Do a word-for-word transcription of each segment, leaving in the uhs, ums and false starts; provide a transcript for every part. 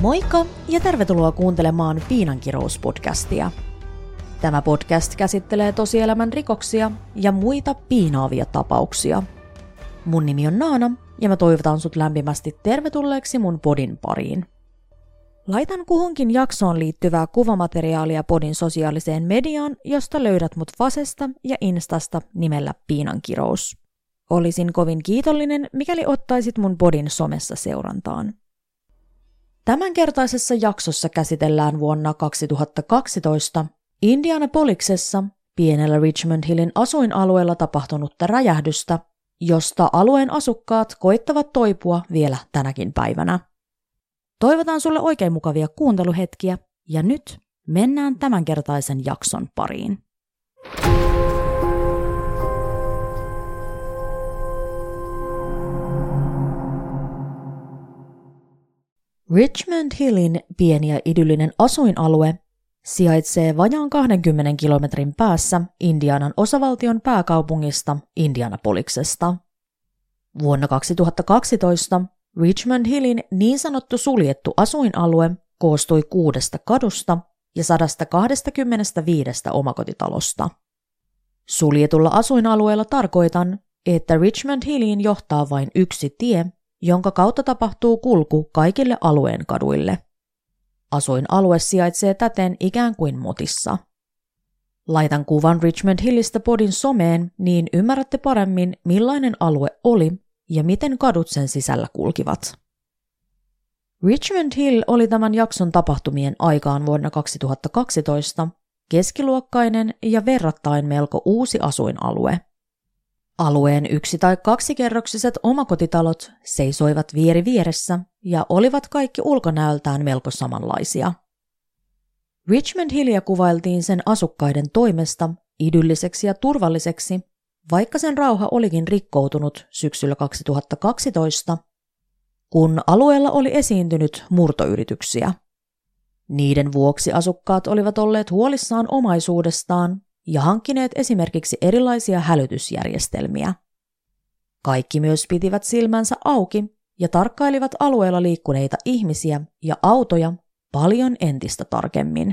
Moikka ja tervetuloa kuuntelemaan Piinankirous-podcastia. Tämä podcast käsittelee tosielämän rikoksia ja muita piinaavia tapauksia. Mun nimi on Naana ja mä toivotan sut lämpimästi tervetulleeksi mun podin pariin. Laitan kuhunkin jaksoon liittyvää kuvamateriaalia podin sosiaaliseen mediaan, josta löydät mut Fasesta ja Instasta nimellä Piinankirous. Olisin kovin kiitollinen, mikäli ottaisit mun podin somessa seurantaan. Tämänkertaisessa jaksossa käsitellään vuonna kaksituhattakaksitoista Indianapolisessa pienellä Richmond Hillin asuinalueella tapahtunutta räjähdystä, josta alueen asukkaat koittavat toipua vielä tänäkin päivänä. Toivotan sulle oikein mukavia kuunteluhetkiä ja nyt mennään tämänkertaisen jakson pariin. Richmond Hillin pieni ja idyllinen asuinalue sijaitsee vajaan kahdenkymmenen kilometrin päässä Indianan osavaltion pääkaupungista Indianapolisesta. Vuonna kaksituhattakaksitoista Richmond Hillin niin sanottu suljettu asuinalue koostui kuudesta kadusta ja sata kaksikymmentäviisi omakotitalosta. Suljetulla asuinalueella tarkoitan, että Richmond Hilliin johtaa vain yksi tie, jonka kautta tapahtuu kulku kaikille alueen kaduille. Asuinalue sijaitsee täten ikään kuin motissa. Laitan kuvan Richmond Hillistä podin someen, niin ymmärrätte paremmin, millainen alue oli ja miten kadut sen sisällä kulkivat. Richmond Hill oli tämän jakson tapahtumien aikaan vuonna kaksituhattakaksitoista keskiluokkainen ja verrattain melko uusi asuinalue. Alueen yksi- tai kaksikerroksiset omakotitalot seisoivat vieri vieressä ja olivat kaikki ulkonäöltään melko samanlaisia. Richmond Hillia kuvailtiin sen asukkaiden toimesta idylliseksi ja turvalliseksi, vaikka sen rauha olikin rikkoutunut syksyllä kaksituhattakaksitoista, kun alueella oli esiintynyt murtoyrityksiä. Niiden vuoksi asukkaat olivat olleet huolissaan omaisuudestaan ja hankkineet esimerkiksi erilaisia hälytysjärjestelmiä. Kaikki myös pitivät silmänsä auki ja tarkkailivat alueella liikkuneita ihmisiä ja autoja paljon entistä tarkemmin.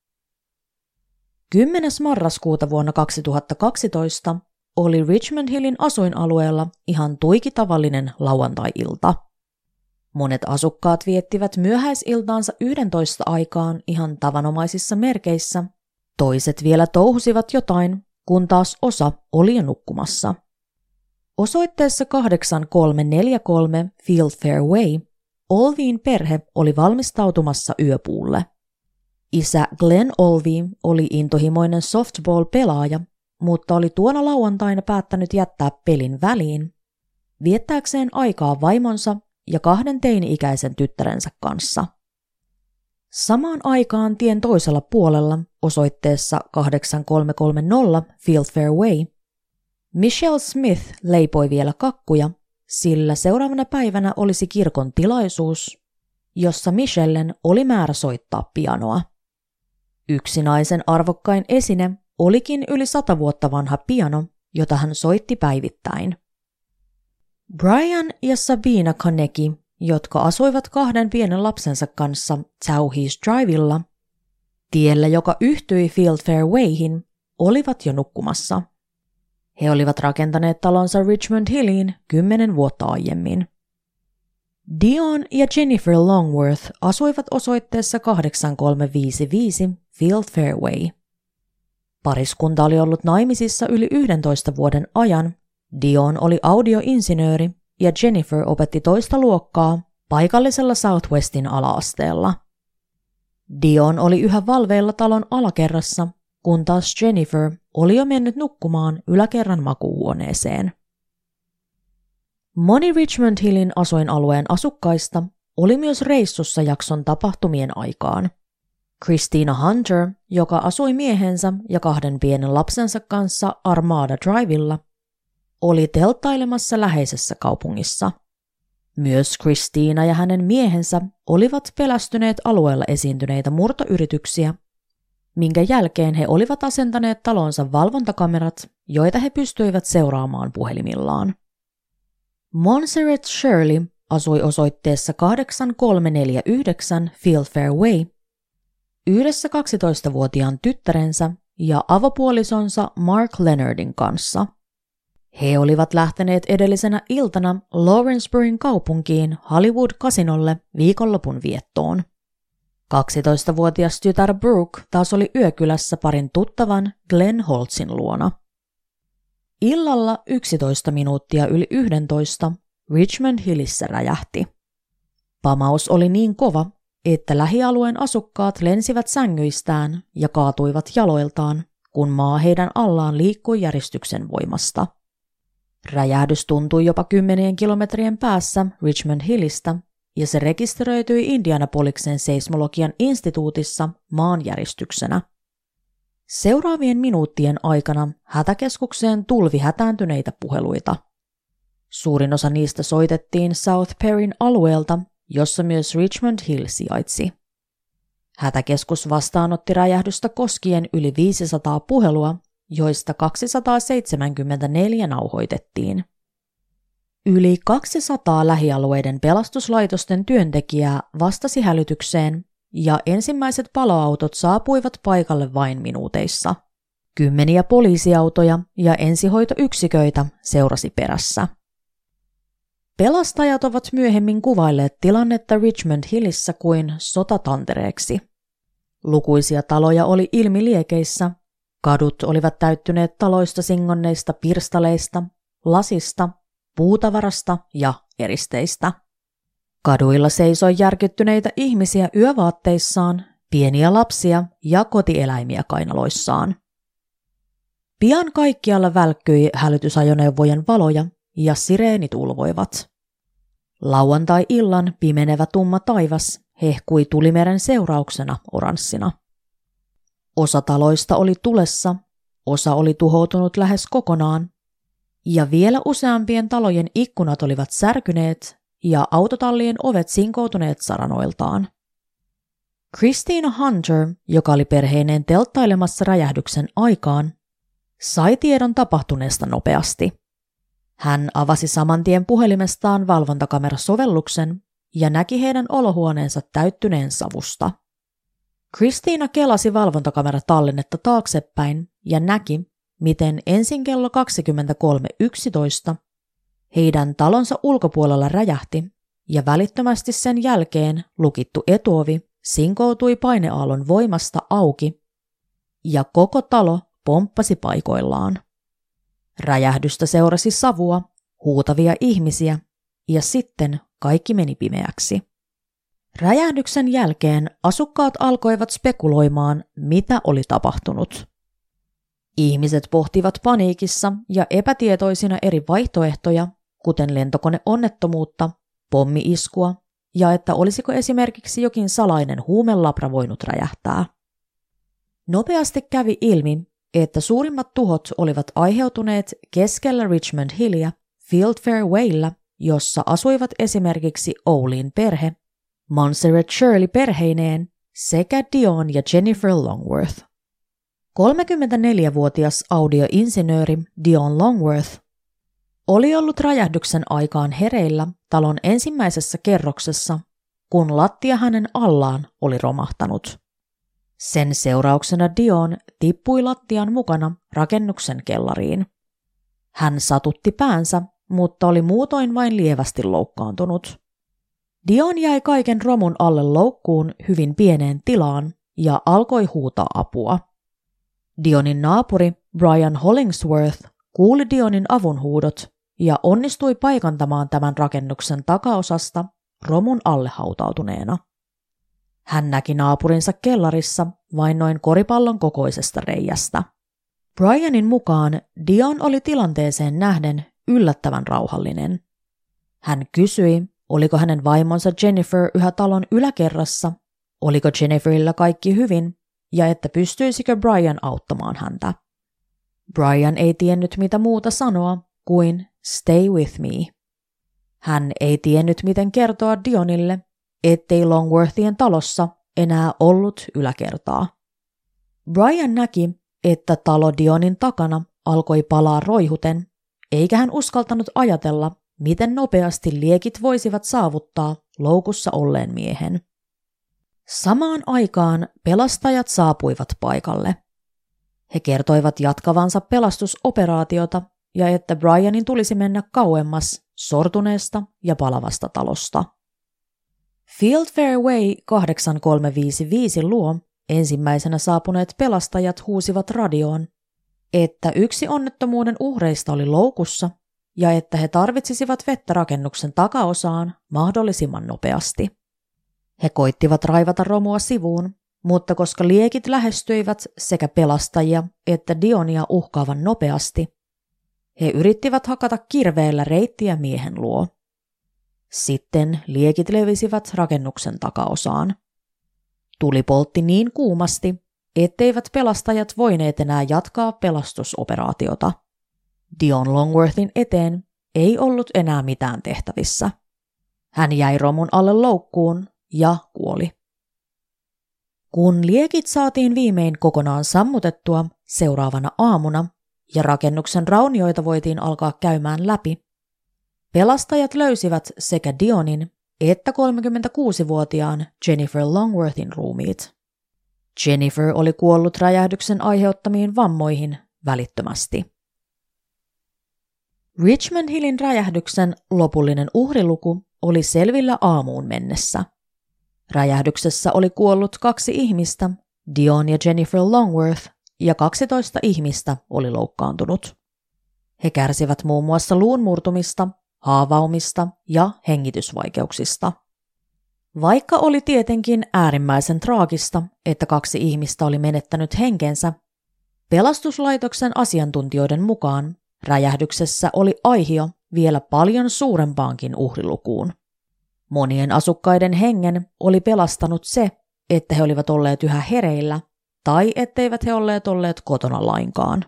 kymmenes marraskuuta vuonna kaksituhattakaksitoista oli Richmond Hillin asuinalueella ihan tuiki tavallinen lauantai-ilta. Monet asukkaat viettivät myöhäisiltaansa yhdentoista aikaan ihan tavanomaisissa merkeissä, toiset vielä touhusivat jotain, kun taas osa oli jo nukkumassa. Osoitteessa kahdeksan kolme neljä kolme Fieldfare Way Olveen perhe oli valmistautumassa yöpuulle. Isä Glenn Olvee oli intohimoinen softball-pelaaja, mutta oli tuona lauantaina päättänyt jättää pelin väliin, viettääkseen aikaa vaimonsa ja kahden teini-ikäisen tyttärensä kanssa. Samaan aikaan tien toisella puolella osoitteessa kahdeksan kolme kolme nolla Fieldfare Way Michelle Smith leipoi vielä kakkuja, sillä seuraavana päivänä olisi kirkon tilaisuus, jossa Michellen oli määrä soittaa pianoa. Yksi naisen arvokkain esine olikin yli sata vuotta vanha piano, jota hän soitti päivittäin. Brian ja Sabina Kaneki, jotka asuivat kahden pienen lapsensa kanssa Towhees Drivella, tiellä joka yhtyi Fieldfare Wayhin, olivat jo nukkumassa. He olivat rakentaneet talonsa Richmond Hilliin kymmenen vuotta aiemmin. Dion ja Jennifer Longworth asuivat osoitteessa kahdeksan kolme viisi viisi Fieldfare Way. Pariskunta oli ollut naimisissa yli yhdentoista vuoden ajan. Dion oli audioinsinööri ja Jennifer opetti toista luokkaa paikallisella Southwestin ala-asteella. Dion oli yhä valveilla talon alakerrassa, kun taas Jennifer oli jo mennyt nukkumaan yläkerran makuuhuoneeseen. Moni Richmond Hillin asuinalueen asukkaista oli myös reissussa jakson tapahtumien aikaan. Christina Hunter, joka asui miehensä ja kahden pienen lapsensa kanssa Armada Drivella, oli telttailemassa läheisessä kaupungissa. Myös Christina ja hänen miehensä olivat pelästyneet alueella esiintyneitä murtoyrityksiä, minkä jälkeen he olivat asentaneet talonsa valvontakamerat, joita he pystyivät seuraamaan puhelimillaan. Montserrat Shirley asui osoitteessa kahdeksan kolme neljä yhdeksän Fieldfare Way yhdessä kaksitoistavuotiaan tyttärensä ja avopuolisonsa Mark Leonardin kanssa. He olivat lähteneet edellisenä iltana Lawrenceburyn kaupunkiin Hollywood-kasinolle viikonlopun viettoon. kaksitoistavuotias tytär Brooke taas oli yökylässä parin tuttavan Glenn Holtzin luona. Illalla yksitoista minuuttia yli yksitoista Richmond Hillissä räjähti. Pamaus oli niin kova, että lähialueen asukkaat lensivät sängyistään ja kaatuivat jaloiltaan, kun maa heidän allaan liikkui järistyksen voimasta. Räjähdys tuntui jopa kymmenien kilometrien päässä Richmond Hillistä, ja se rekisteröityi Indianapoliksen seismologian instituutissa maanjäristyksenä. Seuraavien minuuttien aikana hätäkeskukseen tulvi hätääntyneitä puheluita. Suurin osa niistä soitettiin South Perryn alueelta, jossa myös Richmond Hill sijaitsi. Hätäkeskus vastaanotti räjähdystä koskien yli viisisataa puhelua, joista kaksisataaseitsemänkymmentäneljä nauhoitettiin. Yli kaksisataa lähialueiden pelastuslaitosten työntekijää vastasi hälytykseen, ja ensimmäiset paloautot saapuivat paikalle vain minuuteissa. Kymmeniä poliisiautoja ja ensihoitoyksiköitä seurasi perässä. Pelastajat ovat myöhemmin kuvailleet tilannetta Richmond Hillissä kuin sotatantereeksi. Lukuisia taloja oli ilmiliekeissä, kadut olivat täyttyneet taloista singonneista pirstaleista, lasista, puutavarasta ja eristeistä. Kaduilla seisoi järkyttyneitä ihmisiä yövaatteissaan, pieniä lapsia ja kotieläimiä kainaloissaan. Pian kaikkialla välkkyi hälytysajoneuvojen valoja ja sireenit ulvoivat. Lauantai-illan pimenevä tumma taivas hehkui tulimeren seurauksena oranssina. Osa taloista oli tulessa, osa oli tuhoutunut lähes kokonaan, ja vielä useampien talojen ikkunat olivat särkyneet ja autotallien ovet sinkoutuneet saranoiltaan. Christina Hunter, joka oli perheineen telttailemassa räjähdyksen aikaan, sai tiedon tapahtuneesta nopeasti. Hän avasi saman tien puhelimestaan valvontakamerasovelluksen ja näki heidän olohuoneensa täyttyneen savusta. Christina kelasi valvontakameratallennetta taaksepäin ja näki, miten ensin kello kaksikymmentäkolme yksitoista heidän talonsa ulkopuolella räjähti ja välittömästi sen jälkeen lukittu etuovi sinkoutui paineaallon voimasta auki ja koko talo pomppasi paikoillaan. Räjähdystä seurasi savua, huutavia ihmisiä ja sitten kaikki meni pimeäksi. Räjähdyksen jälkeen asukkaat alkoivat spekuloimaan, mitä oli tapahtunut. Ihmiset pohtivat paniikissa ja epätietoisina eri vaihtoehtoja, kuten lentokoneonnettomuutta, pommi-iskua ja että olisiko esimerkiksi jokin salainen huumelabra voinut räjähtää. Nopeasti kävi ilmi, että suurimmat tuhot olivat aiheutuneet keskellä Richmond Hillia, Fieldfare Waylla, jossa asuivat esimerkiksi Olin perhe, Montserrat Shirley perheineen sekä Dion ja Jennifer Longworth. kolmekymmentäneljävuotias audioinsinööri Dion Longworth oli ollut räjähdyksen aikaan hereillä talon ensimmäisessä kerroksessa, kun lattia hänen allaan oli romahtanut. Sen seurauksena Dion tippui lattian mukana rakennuksen kellariin. Hän satutti päänsä, mutta oli muutoin vain lievästi loukkaantunut. Dion jäi kaiken romun alle loukkuun hyvin pieneen tilaan ja alkoi huutaa apua. Dionin naapuri Brian Hollingsworth kuuli Dionin avunhuudot ja onnistui paikantamaan tämän rakennuksen takaosasta romun alle hautautuneena. Hän näki naapurinsa kellarissa vain noin koripallon kokoisesta reiästä. Brianin mukaan Dion oli tilanteeseen nähden yllättävän rauhallinen. Hän kysyi, oliko hänen vaimonsa Jennifer yhä talon yläkerrassa, oliko Jenniferillä kaikki hyvin ja että pystyisikö Brian auttamaan häntä. Brian ei tiennyt mitä muuta sanoa kuin stay with me. Hän ei tiennyt miten kertoa Dionille, ettei Longworthien talossa enää ollut yläkertaa. Brian näki, että talo Dionin takana alkoi palaa roihuten, eikä hän uskaltanut ajatella, miten nopeasti liekit voisivat saavuttaa loukussa olleen miehen. Samaan aikaan pelastajat saapuivat paikalle. He kertoivat jatkavansa pelastusoperaatiota ja että Brianin tulisi mennä kauemmas sortuneesta ja palavasta talosta. Fieldfare Way kahdeksan kolme viisi viisi luo ensimmäisenä saapuneet pelastajat huusivat radioon, että yksi onnettomuuden uhreista oli loukussa ja että he tarvitsisivat vettä rakennuksen takaosaan mahdollisimman nopeasti. He koittivat raivata romua sivuun, mutta koska liekit lähestyivät sekä pelastajia että Dionia uhkaavan nopeasti, he yrittivät hakata kirveellä reittiä miehen luo. Sitten liekit levisivät rakennuksen takaosaan. Tuli poltti niin kuumasti, etteivät pelastajat voineet enää jatkaa pelastusoperaatiota. Dion Longworthin eteen ei ollut enää mitään tehtävissä. Hän jäi romun alle loukkuun ja kuoli. Kun liekit saatiin viimein kokonaan sammutettua seuraavana aamuna ja rakennuksen raunioita voitiin alkaa käymään läpi, pelastajat löysivät sekä Dionin että kolmekymmentäkuusivuotiaan Jennifer Longworthin ruumiit. Jennifer oli kuollut räjähdyksen aiheuttamiin vammoihin välittömästi. Richmond Hillin räjähdyksen lopullinen uhriluku oli selvillä aamuun mennessä. Räjähdyksessä oli kuollut kaksi ihmistä, Dion ja Jennifer Longworth, ja kaksitoista ihmistä oli loukkaantunut. He kärsivät muun muassa luunmurtumista, haavaumista ja hengitysvaikeuksista. Vaikka oli tietenkin äärimmäisen traagista, että kaksi ihmistä oli menettänyt henkensä, pelastuslaitoksen asiantuntijoiden mukaan räjähdyksessä oli aihio vielä paljon suurempaankin uhrilukuun. Monien asukkaiden hengen oli pelastanut se, että he olivat olleet yhä hereillä tai etteivät he olleet olleet kotona lainkaan.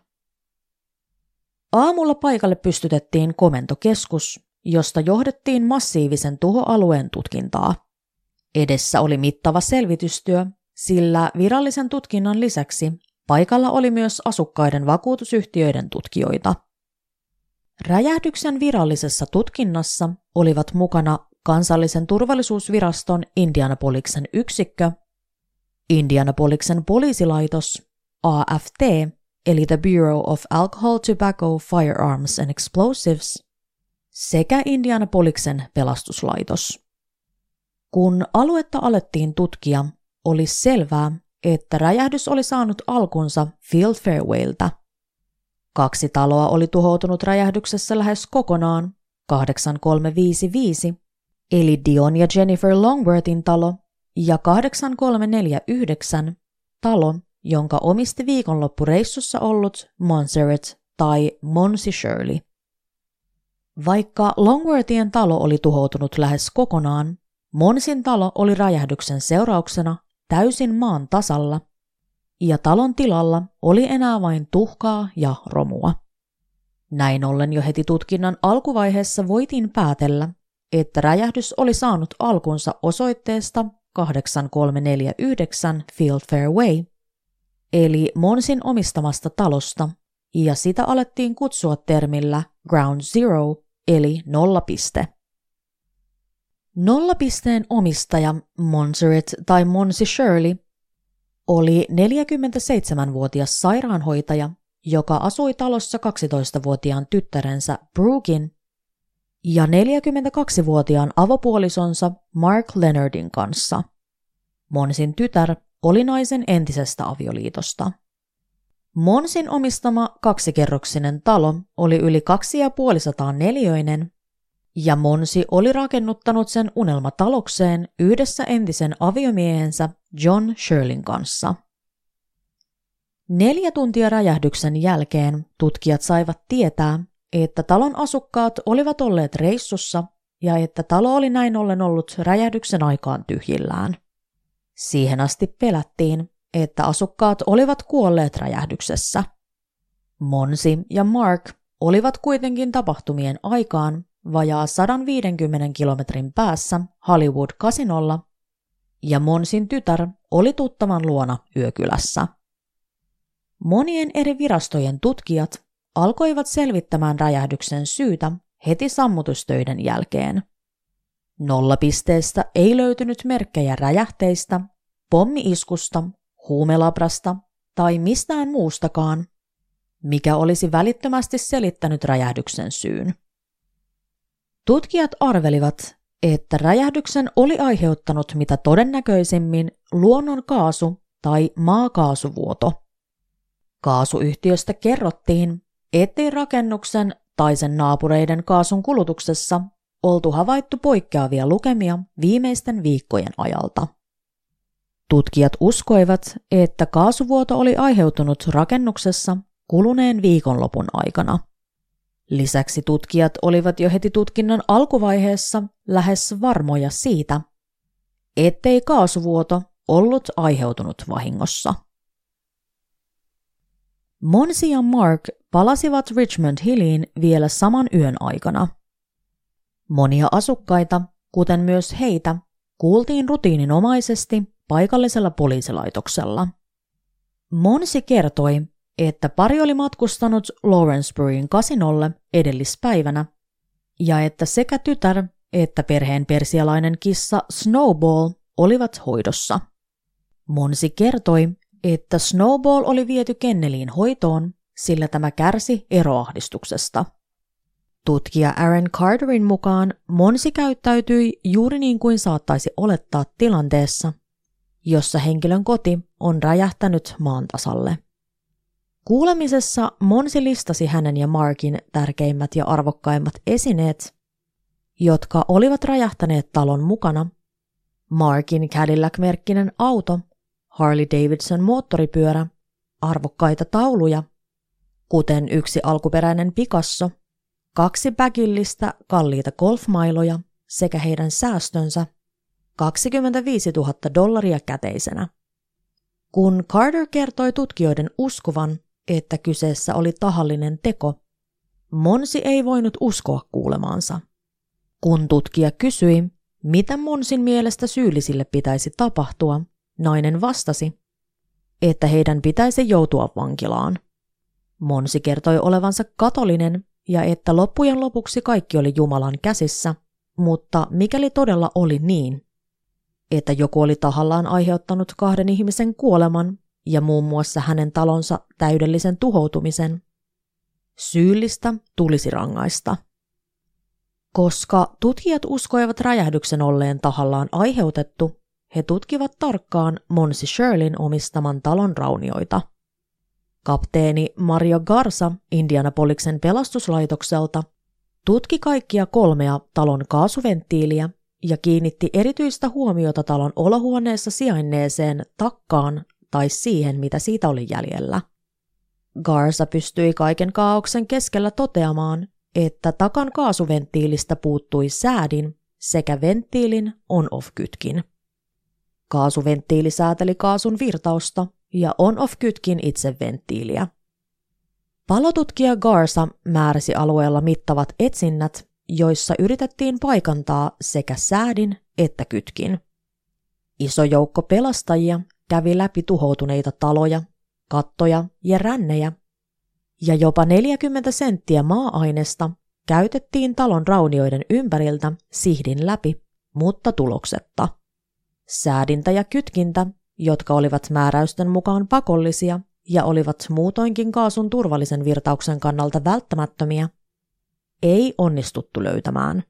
Aamulla paikalle pystytettiin komentokeskus, josta johdettiin massiivisen tuhoalueen tutkintaa. Edessä oli mittava selvitystyö, sillä virallisen tutkinnan lisäksi paikalla oli myös asukkaiden vakuutusyhtiöiden tutkijoita. Räjähdyksen virallisessa tutkinnassa olivat mukana kansallisen turvallisuusviraston Indianapoliksen yksikkö, Indianapoliksen poliisilaitos, A F T, eli The Bureau of Alcohol, Tobacco, Firearms and Explosives, sekä Indianapoliksen pelastuslaitos. Kun aluetta alettiin tutkia, oli selvää, että räjähdys oli saanut alkunsa Fieldfare Wayltä. Kaksi taloa oli tuhoutunut räjähdyksessä lähes kokonaan, kahdeksan kolme viisi viisi, eli Dion ja Jennifer Longworthin talo, ja kahdeksan kolme neljä yhdeksän, talo, jonka omisti viikonloppureissussa ollut Montserrat tai Monsi Shirley. Vaikka Longworthien talo oli tuhoutunut lähes kokonaan, Monsin talo oli räjähdyksen seurauksena täysin maan tasalla, ja talon tilalla oli enää vain tuhkaa ja romua. Näin ollen jo heti tutkinnan alkuvaiheessa voitiin päätellä, että räjähdys oli saanut alkunsa osoitteesta kahdeksan kolme neljä yhdeksän Fieldfare Way, eli Monsin omistamasta talosta, ja sitä alettiin kutsua termillä Ground Zero, eli nollapiste. Nollapisteen omistaja Montserrat tai Monsi Shirley oli neljäkymmentäseitsemänvuotias sairaanhoitaja, joka asui talossa kaksitoistavuotiaan tyttärensä Brookin ja neljäkymmentäkaksivuotiaan avopuolisonsa Mark Leonardin kanssa. Monsin tytär oli naisen entisestä avioliitosta. Monsin omistama kaksikerroksinen talo oli yli kaksisataaviisikymmentä neliöinen, ja Monsi oli rakennuttanut sen unelmatalokseen yhdessä entisen aviomiehensä John Shirleyn kanssa. Neljä tuntia räjähdyksen jälkeen tutkijat saivat tietää, että talon asukkaat olivat olleet reissussa ja että talo oli näin ollen ollut räjähdyksen aikaan tyhjillään. Siihen asti pelättiin, että asukkaat olivat kuolleet räjähdyksessä. Monsi ja Mark olivat kuitenkin tapahtumien aikaan vajaa sata viisikymmentä kilometrin päässä Hollywood-kasinolla, ja Monsin tytär oli tuttavan luona yökylässä. Monien eri virastojen tutkijat alkoivat selvittämään räjähdyksen syytä heti sammutustöiden jälkeen. Nollapisteestä ei löytynyt merkkejä räjähteistä, pommi-iskusta, huumelabrasta tai mistään muustakaan, mikä olisi välittömästi selittänyt räjähdyksen syyn. Tutkijat arvelivat, että räjähdyksen oli aiheuttanut mitä todennäköisimmin luonnonkaasu tai maakaasuvuoto. Kaasuyhtiöstä kerrottiin, ettei rakennuksen tai sen naapureiden kaasun kulutuksessa oltu havaittu poikkeavia lukemia viimeisten viikkojen ajalta. Tutkijat uskoivat, että kaasuvuoto oli aiheutunut rakennuksessa kuluneen viikonlopun aikana. Lisäksi tutkijat olivat jo heti tutkinnan alkuvaiheessa lähes varmoja siitä, ettei kaasuvuoto ollut aiheutunut vahingossa. Monsi ja Mark palasivat Richmond Hilliin vielä saman yön aikana. Monia asukkaita, kuten myös heitä, kuultiin rutiininomaisesti paikallisella poliisilaitoksella. Monsi kertoi, että pari oli matkustanut Lawrenceburyn kasinolle edellispäivänä ja että sekä tytär että perheen persialainen kissa Snowball olivat hoidossa. Monsi kertoi, että Snowball oli viety kenneliin hoitoon, sillä tämä kärsi eroahdistuksesta. Tutkija Aaron Carterin mukaan Monsi käyttäytyi juuri niin kuin saattaisi olettaa tilanteessa, jossa henkilön koti on räjähtänyt maan tasalle. Kuulemisessa Monsi listasi hänen ja Markin tärkeimmät ja arvokkaimmat esineet, jotka olivat räjähtäneet talon mukana: Markin Cadillac-merkkinen auto, Harley Davidson moottoripyörä, arvokkaita tauluja, kuten yksi alkuperäinen Picasso, kaksi bagillistä kalliita golfmailoja sekä heidän säästönsä, kaksikymmentäviisituhatta dollaria käteisenä. Kun Carter kertoi tutkijoiden uskovan, että kyseessä oli tahallinen teko, Monsi ei voinut uskoa kuulemaansa. Kun tutkija kysyi, mitä Monsin mielestä syyllisille pitäisi tapahtua, nainen vastasi, että heidän pitäisi joutua vankilaan. Monsi kertoi olevansa katolinen ja että loppujen lopuksi kaikki oli Jumalan käsissä, mutta mikäli todella oli niin, että joku oli tahallaan aiheuttanut kahden ihmisen kuoleman ja muun muassa hänen talonsa täydellisen tuhoutumisen, syyllistä tulisi rangaista. Koska tutkijat uskoivat räjähdyksen olleen tahallaan aiheutettu, he tutkivat tarkkaan Monsi Shirleyn omistaman talon raunioita. Kapteeni Mario Garza Indianapoliksen pelastuslaitokselta tutki kaikkia kolmea talon kaasuventtiiliä ja kiinnitti erityistä huomiota talon olohuoneessa sijainneeseen takkaan tai siihen, mitä siitä oli jäljellä. Garza pystyi kaiken kaaoksen keskellä toteamaan, että takan kaasuventtiilistä puuttui säädin sekä venttiilin on-off-kytkin. Kaasuventtiili sääteli kaasun virtausta ja on-off-kytkin itse venttiiliä. Palotutkija Garza määräsi alueella mittavat etsinnät, joissa yritettiin paikantaa sekä säädin että kytkin. Iso joukko pelastajia kävi läpi tuhoutuneita taloja, kattoja ja rännejä, ja jopa neljäkymmentä senttiä maa-ainesta käytettiin talon raunioiden ympäriltä sihdin läpi, mutta tuloksetta. Säädintä ja kytkintä, jotka olivat määräysten mukaan pakollisia ja olivat muutoinkin kaasun turvallisen virtauksen kannalta välttämättömiä, ei onnistuttu löytämään.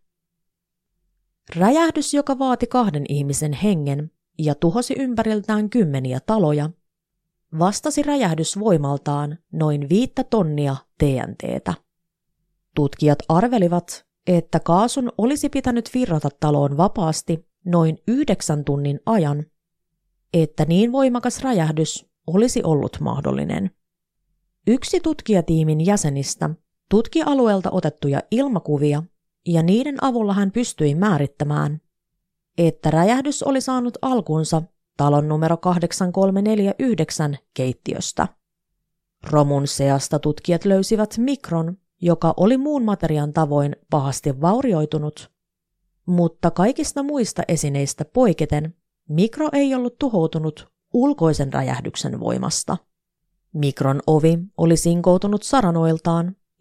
Räjähdys, joka vaati kahden ihmisen hengen ja tuhosi ympäriltään kymmeniä taloja, vastasi räjähdysvoimaltaan noin viittä tonnia T N T:tä. Tutkijat arvelivat, että kaasun olisi pitänyt virrata taloon vapaasti noin yhdeksän tunnin ajan, että niin voimakas räjähdys olisi ollut mahdollinen. Yksi tutkijatiimin jäsenistä tutki alueelta otettuja ilmakuvia ja niiden avulla hän pystyi määrittämään, että räjähdys oli saanut alkunsa talon numero kahdeksan kolme neljä yhdeksän keittiöstä. Romun seasta tutkijat löysivät mikron, joka oli muun materiaan tavoin pahasti vaurioitunut, mutta kaikista muista esineistä poiketen mikro ei ollut tuhoutunut ulkoisen räjähdyksen voimasta. Mikron ovi oli sinkoutunut saranoiltaan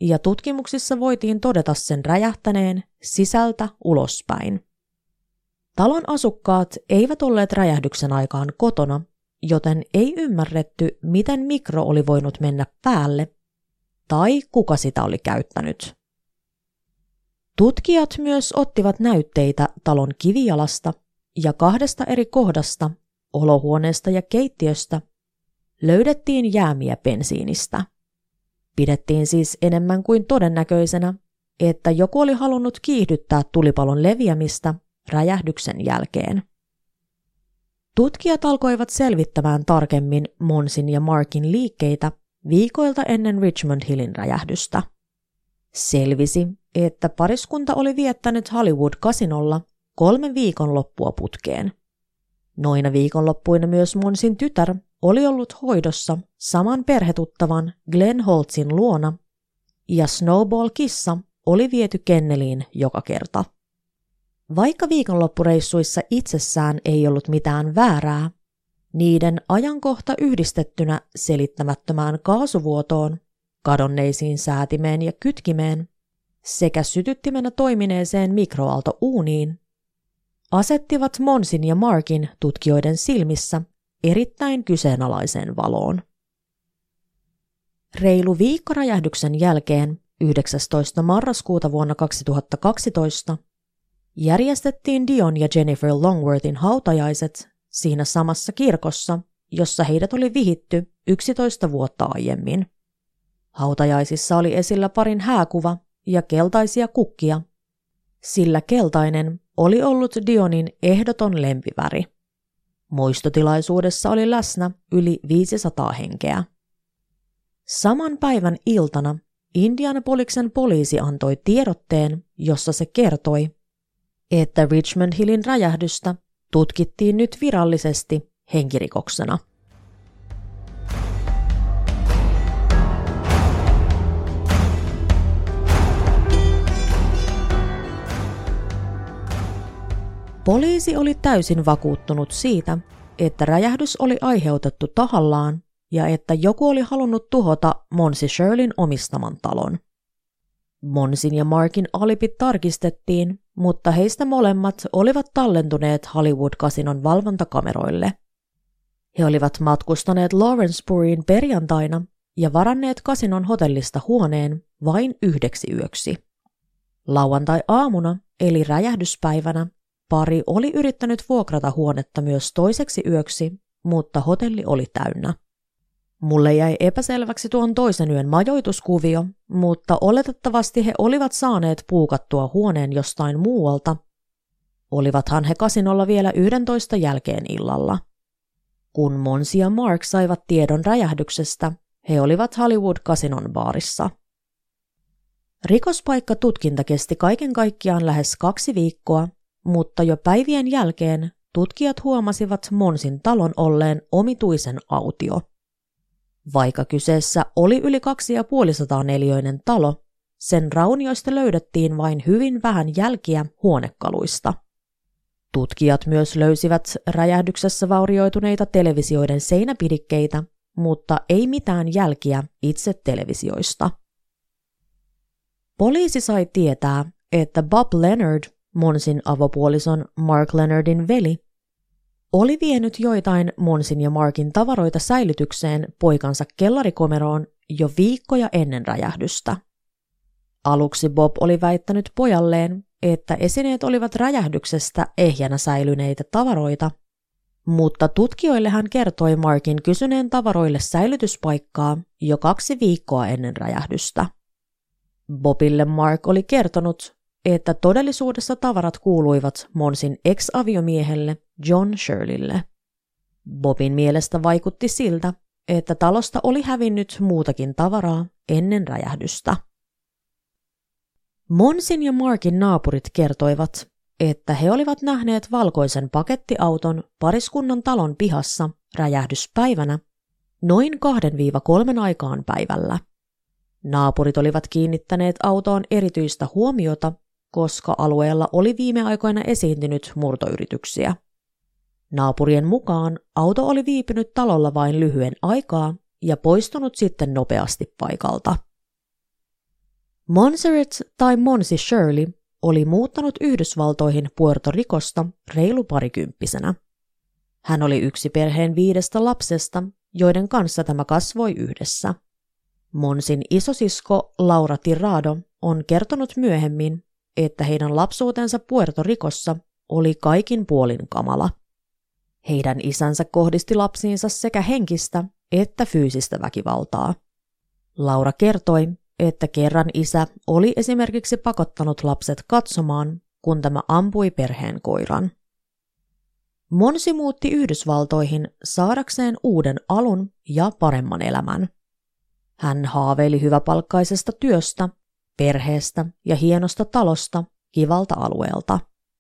ja tutkimuksissa voitiin todeta sen räjähtäneen sisältä ulospäin. Talon asukkaat eivät olleet räjähdyksen aikaan kotona, joten ei ymmärretty, miten mikro oli voinut mennä päälle tai kuka sitä oli käyttänyt. Tutkijat myös ottivat näytteitä talon kivijalasta ja kahdesta eri kohdasta, olohuoneesta ja keittiöstä, löydettiin jäämiä bensiinistä. Pidettiin siis enemmän kuin todennäköisenä, että joku oli halunnut kiihdyttää tulipalon leviämistä räjähdyksen jälkeen. Tutkijat alkoivat selvittämään tarkemmin Monsin ja Markin liikkeitä viikoilta ennen Richmond Hillin räjähdystä. Selvisi, että pariskunta oli viettänyt Hollywood-kasinolla kolme viikonloppua putkeen. Noina viikonloppuina myös Monsin tytär oli ollut hoidossa saman perhetuttavan Glenn Holtzin luona, ja Snowball-kissa oli viety kenneliin joka kerta. Vaikka viikonloppureissuissa itsessään ei ollut mitään väärää, niiden ajankohta yhdistettynä selittämättömään kaasuvuotoon, kadonneisiin säätimeen ja kytkimeen sekä sytyttimenä toimineeseen mikroaaltouuniin asettivat Monsin ja Markin tutkijoiden silmissä erittäin kyseenalaiseen valoon. Reilu viikko räjähdyksen jälkeen yhdeksästoista marraskuuta vuonna kaksituhattakaksitoista järjestettiin Dion ja Jennifer Longworthin hautajaiset siinä samassa kirkossa, jossa heidät oli vihitty yksitoista vuotta aiemmin. Hautajaisissa oli esillä parin hääkuva ja keltaisia kukkia, sillä keltainen oli ollut Dionin ehdoton lempiväri. Muistotilaisuudessa oli läsnä yli viisisataa henkeä. Saman päivän iltana Indianapoliksen poliisi antoi tiedotteen, jossa se kertoi, että Richmond Hillin räjähdystä tutkittiin nyt virallisesti henkirikoksena. Poliisi oli täysin vakuuttunut siitä, että räjähdys oli aiheutettu tahallaan ja että joku oli halunnut tuhota Monsi Shirleyn omistaman talon. Monsin ja Markin alipit tarkistettiin, mutta heistä molemmat olivat tallentuneet Hollywood-kasinon valvontakameroille. He olivat matkustaneet Lawrenceburyin perjantaina ja varanneet kasinon hotellista huoneen vain yhdeksi yöksi. Lauantai-aamuna, eli räjähdyspäivänä, pari oli yrittänyt vuokrata huonetta myös toiseksi yöksi, mutta hotelli oli täynnä. Mulle jäi epäselväksi tuon toisen yön majoituskuvio, mutta oletettavasti he olivat saaneet puukattua huoneen jostain muualta. Olivathan he kasinolla vielä yhdentoista jälkeen illalla. Kun Monsi ja Mark saivat tiedon räjähdyksestä, he olivat Hollywood-kasinon baarissa. Rikospaikkatutkinta kesti kaiken kaikkiaan lähes kaksi viikkoa, mutta jo päivien jälkeen tutkijat huomasivat Monsin talon olleen omituisen autio. Vaikka kyseessä oli yli kaksi ja puolisataa neliöinen talo, sen raunioista löydettiin vain hyvin vähän jälkiä huonekaluista. Tutkijat myös löysivät räjähdyksessä vaurioituneita televisioiden seinäpidikkeitä, mutta ei mitään jälkiä itse televisioista. Poliisi sai tietää, että Bob Leonard, Monsin avopuolison Mark Leonardin veli, oli vienyt joitain Monsin ja Markin tavaroita säilytykseen poikansa kellarikomeroon jo viikkoja ennen räjähdystä. Aluksi Bob oli väittänyt pojalleen, että esineet olivat räjähdyksestä ehjänä säilyneitä tavaroita, mutta tutkijoille hän kertoi Markin kysyneen tavaroille säilytyspaikkaa jo kaksi viikkoa ennen räjähdystä. Bobille Mark oli kertonut, että todellisuudessa tavarat kuuluivat Monsin ex-aviomiehelle John Shirleylle. Bobin mielestä vaikutti siltä, että talosta oli hävinnyt muutakin tavaraa ennen räjähdystä. Monsin ja Markin naapurit kertoivat, että he olivat nähneet valkoisen pakettiauton pariskunnan talon pihassa räjähdyspäivänä noin kahden kolmen aikaan päivällä. Naapurit olivat kiinnittäneet autoon erityistä huomiota, koska alueella oli viime aikoina esiintynyt murtoyrityksiä. Naapurien mukaan auto oli viipynyt talolla vain lyhyen aikaa ja poistunut sitten nopeasti paikalta. Montserrat tai Monsi Shirley oli muuttanut Yhdysvaltoihin Puerto Ricosta reilu parikymppisenä. Hän oli yksi perheen viidestä lapsesta, joiden kanssa tämä kasvoi yhdessä. Monsin isosisko Laura Tirado on kertonut myöhemmin, että heidän lapsuutensa Puerto Ricossa oli kaikin puolin kamala. Heidän isänsä kohdisti lapsiinsa sekä henkistä että fyysistä väkivaltaa. Laura kertoi, että kerran isä oli esimerkiksi pakottanut lapset katsomaan, kun tämä ampui perheen koiran. Monsi muutti Yhdysvaltoihin saadakseen uuden alun ja paremman elämän. Hän haaveili hyväpalkkaisesta työstä, perheestä ja hienosta talosta kivalta alueelta.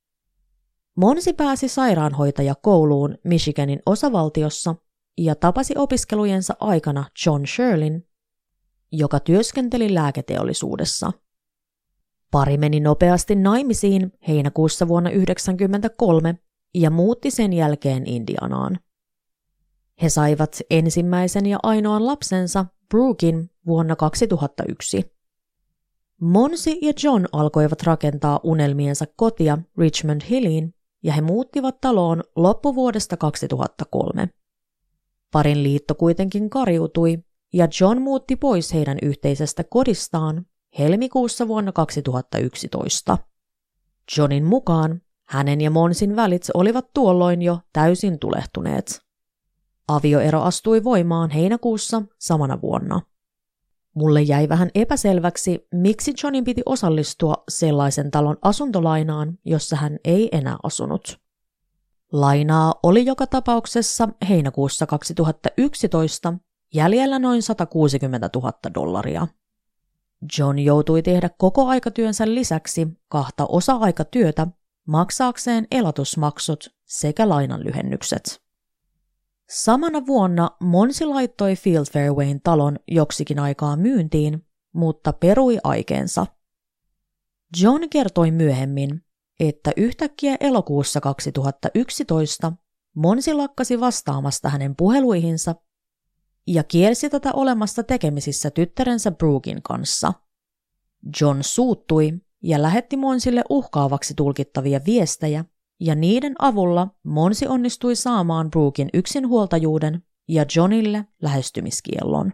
Monsi pääsi sairaanhoitajakouluun Michiganin osavaltiossa ja tapasi opiskelujensa aikana John Shirleyn, joka työskenteli lääketeollisuudessa. Pari meni nopeasti naimisiin heinäkuussa vuonna yhdeksänkymmentäkolme ja muutti sen jälkeen Indianaan. He saivat ensimmäisen ja ainoan lapsensa, Brookin, vuonna kaksituhattayksi. Monsi ja John alkoivat rakentaa unelmiensa kotia Richmond Hilliin ja he muuttivat taloon loppuvuodesta kaksituhattakolme. Parin liitto kuitenkin kariutui ja John muutti pois heidän yhteisestä kodistaan helmikuussa vuonna kaksituhattayksitoista. Johnin mukaan hänen ja Monsin välit olivat tuolloin jo täysin tulehtuneet. Avioero astui voimaan heinäkuussa samana vuonna. Mulle jäi vähän epäselväksi, miksi Johnin piti osallistua sellaisen talon asuntolainaan, jossa hän ei enää asunut. Lainaa oli joka tapauksessa heinäkuussa kaksituhattayksitoista jäljellä noin satakuusikymmentätuhatta dollaria. John joutui tehdä koko aikatyönsä lisäksi kahta osa-aikatyötä maksaakseen elatusmaksut sekä lainanlyhennykset. Samana vuonna Monsi laittoi Field Fairwayn talon joksikin aikaa myyntiin, mutta perui aikeensa. John kertoi myöhemmin, että yhtäkkiä elokuussa kaksituhattayksitoista Monsi lakkasi vastaamasta hänen puheluihinsa ja kielsi tätä olemasta tekemisissä tyttärensä Brookin kanssa. John suuttui ja lähetti Monsille uhkaavaksi tulkittavia viestejä, ja niiden avulla Monsi onnistui saamaan Brookin yksinhuoltajuuden ja Johnille lähestymiskiellon.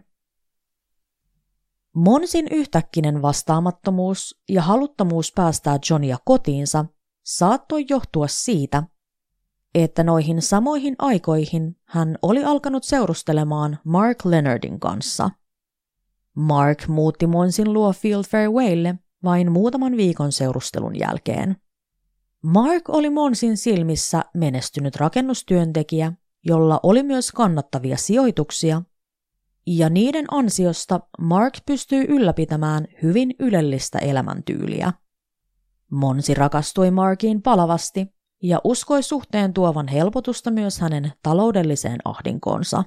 Monsin yhtäkkinen vastaamattomuus ja haluttomuus päästää Johnia kotiinsa saattoi johtua siitä, että noihin samoihin aikoihin hän oli alkanut seurustelemaan Mark Leonardin kanssa. Mark muutti Monsin luo Field Fairwaylle vain muutaman viikon seurustelun jälkeen. Mark oli Monsin silmissä menestynyt rakennustyöntekijä, jolla oli myös kannattavia sijoituksia, ja niiden ansiosta Mark pystyi ylläpitämään hyvin ylellistä elämäntyyliä. Monsi rakastui Markiin palavasti ja uskoi suhteen tuovan helpotusta myös hänen taloudelliseen ahdinkoonsa.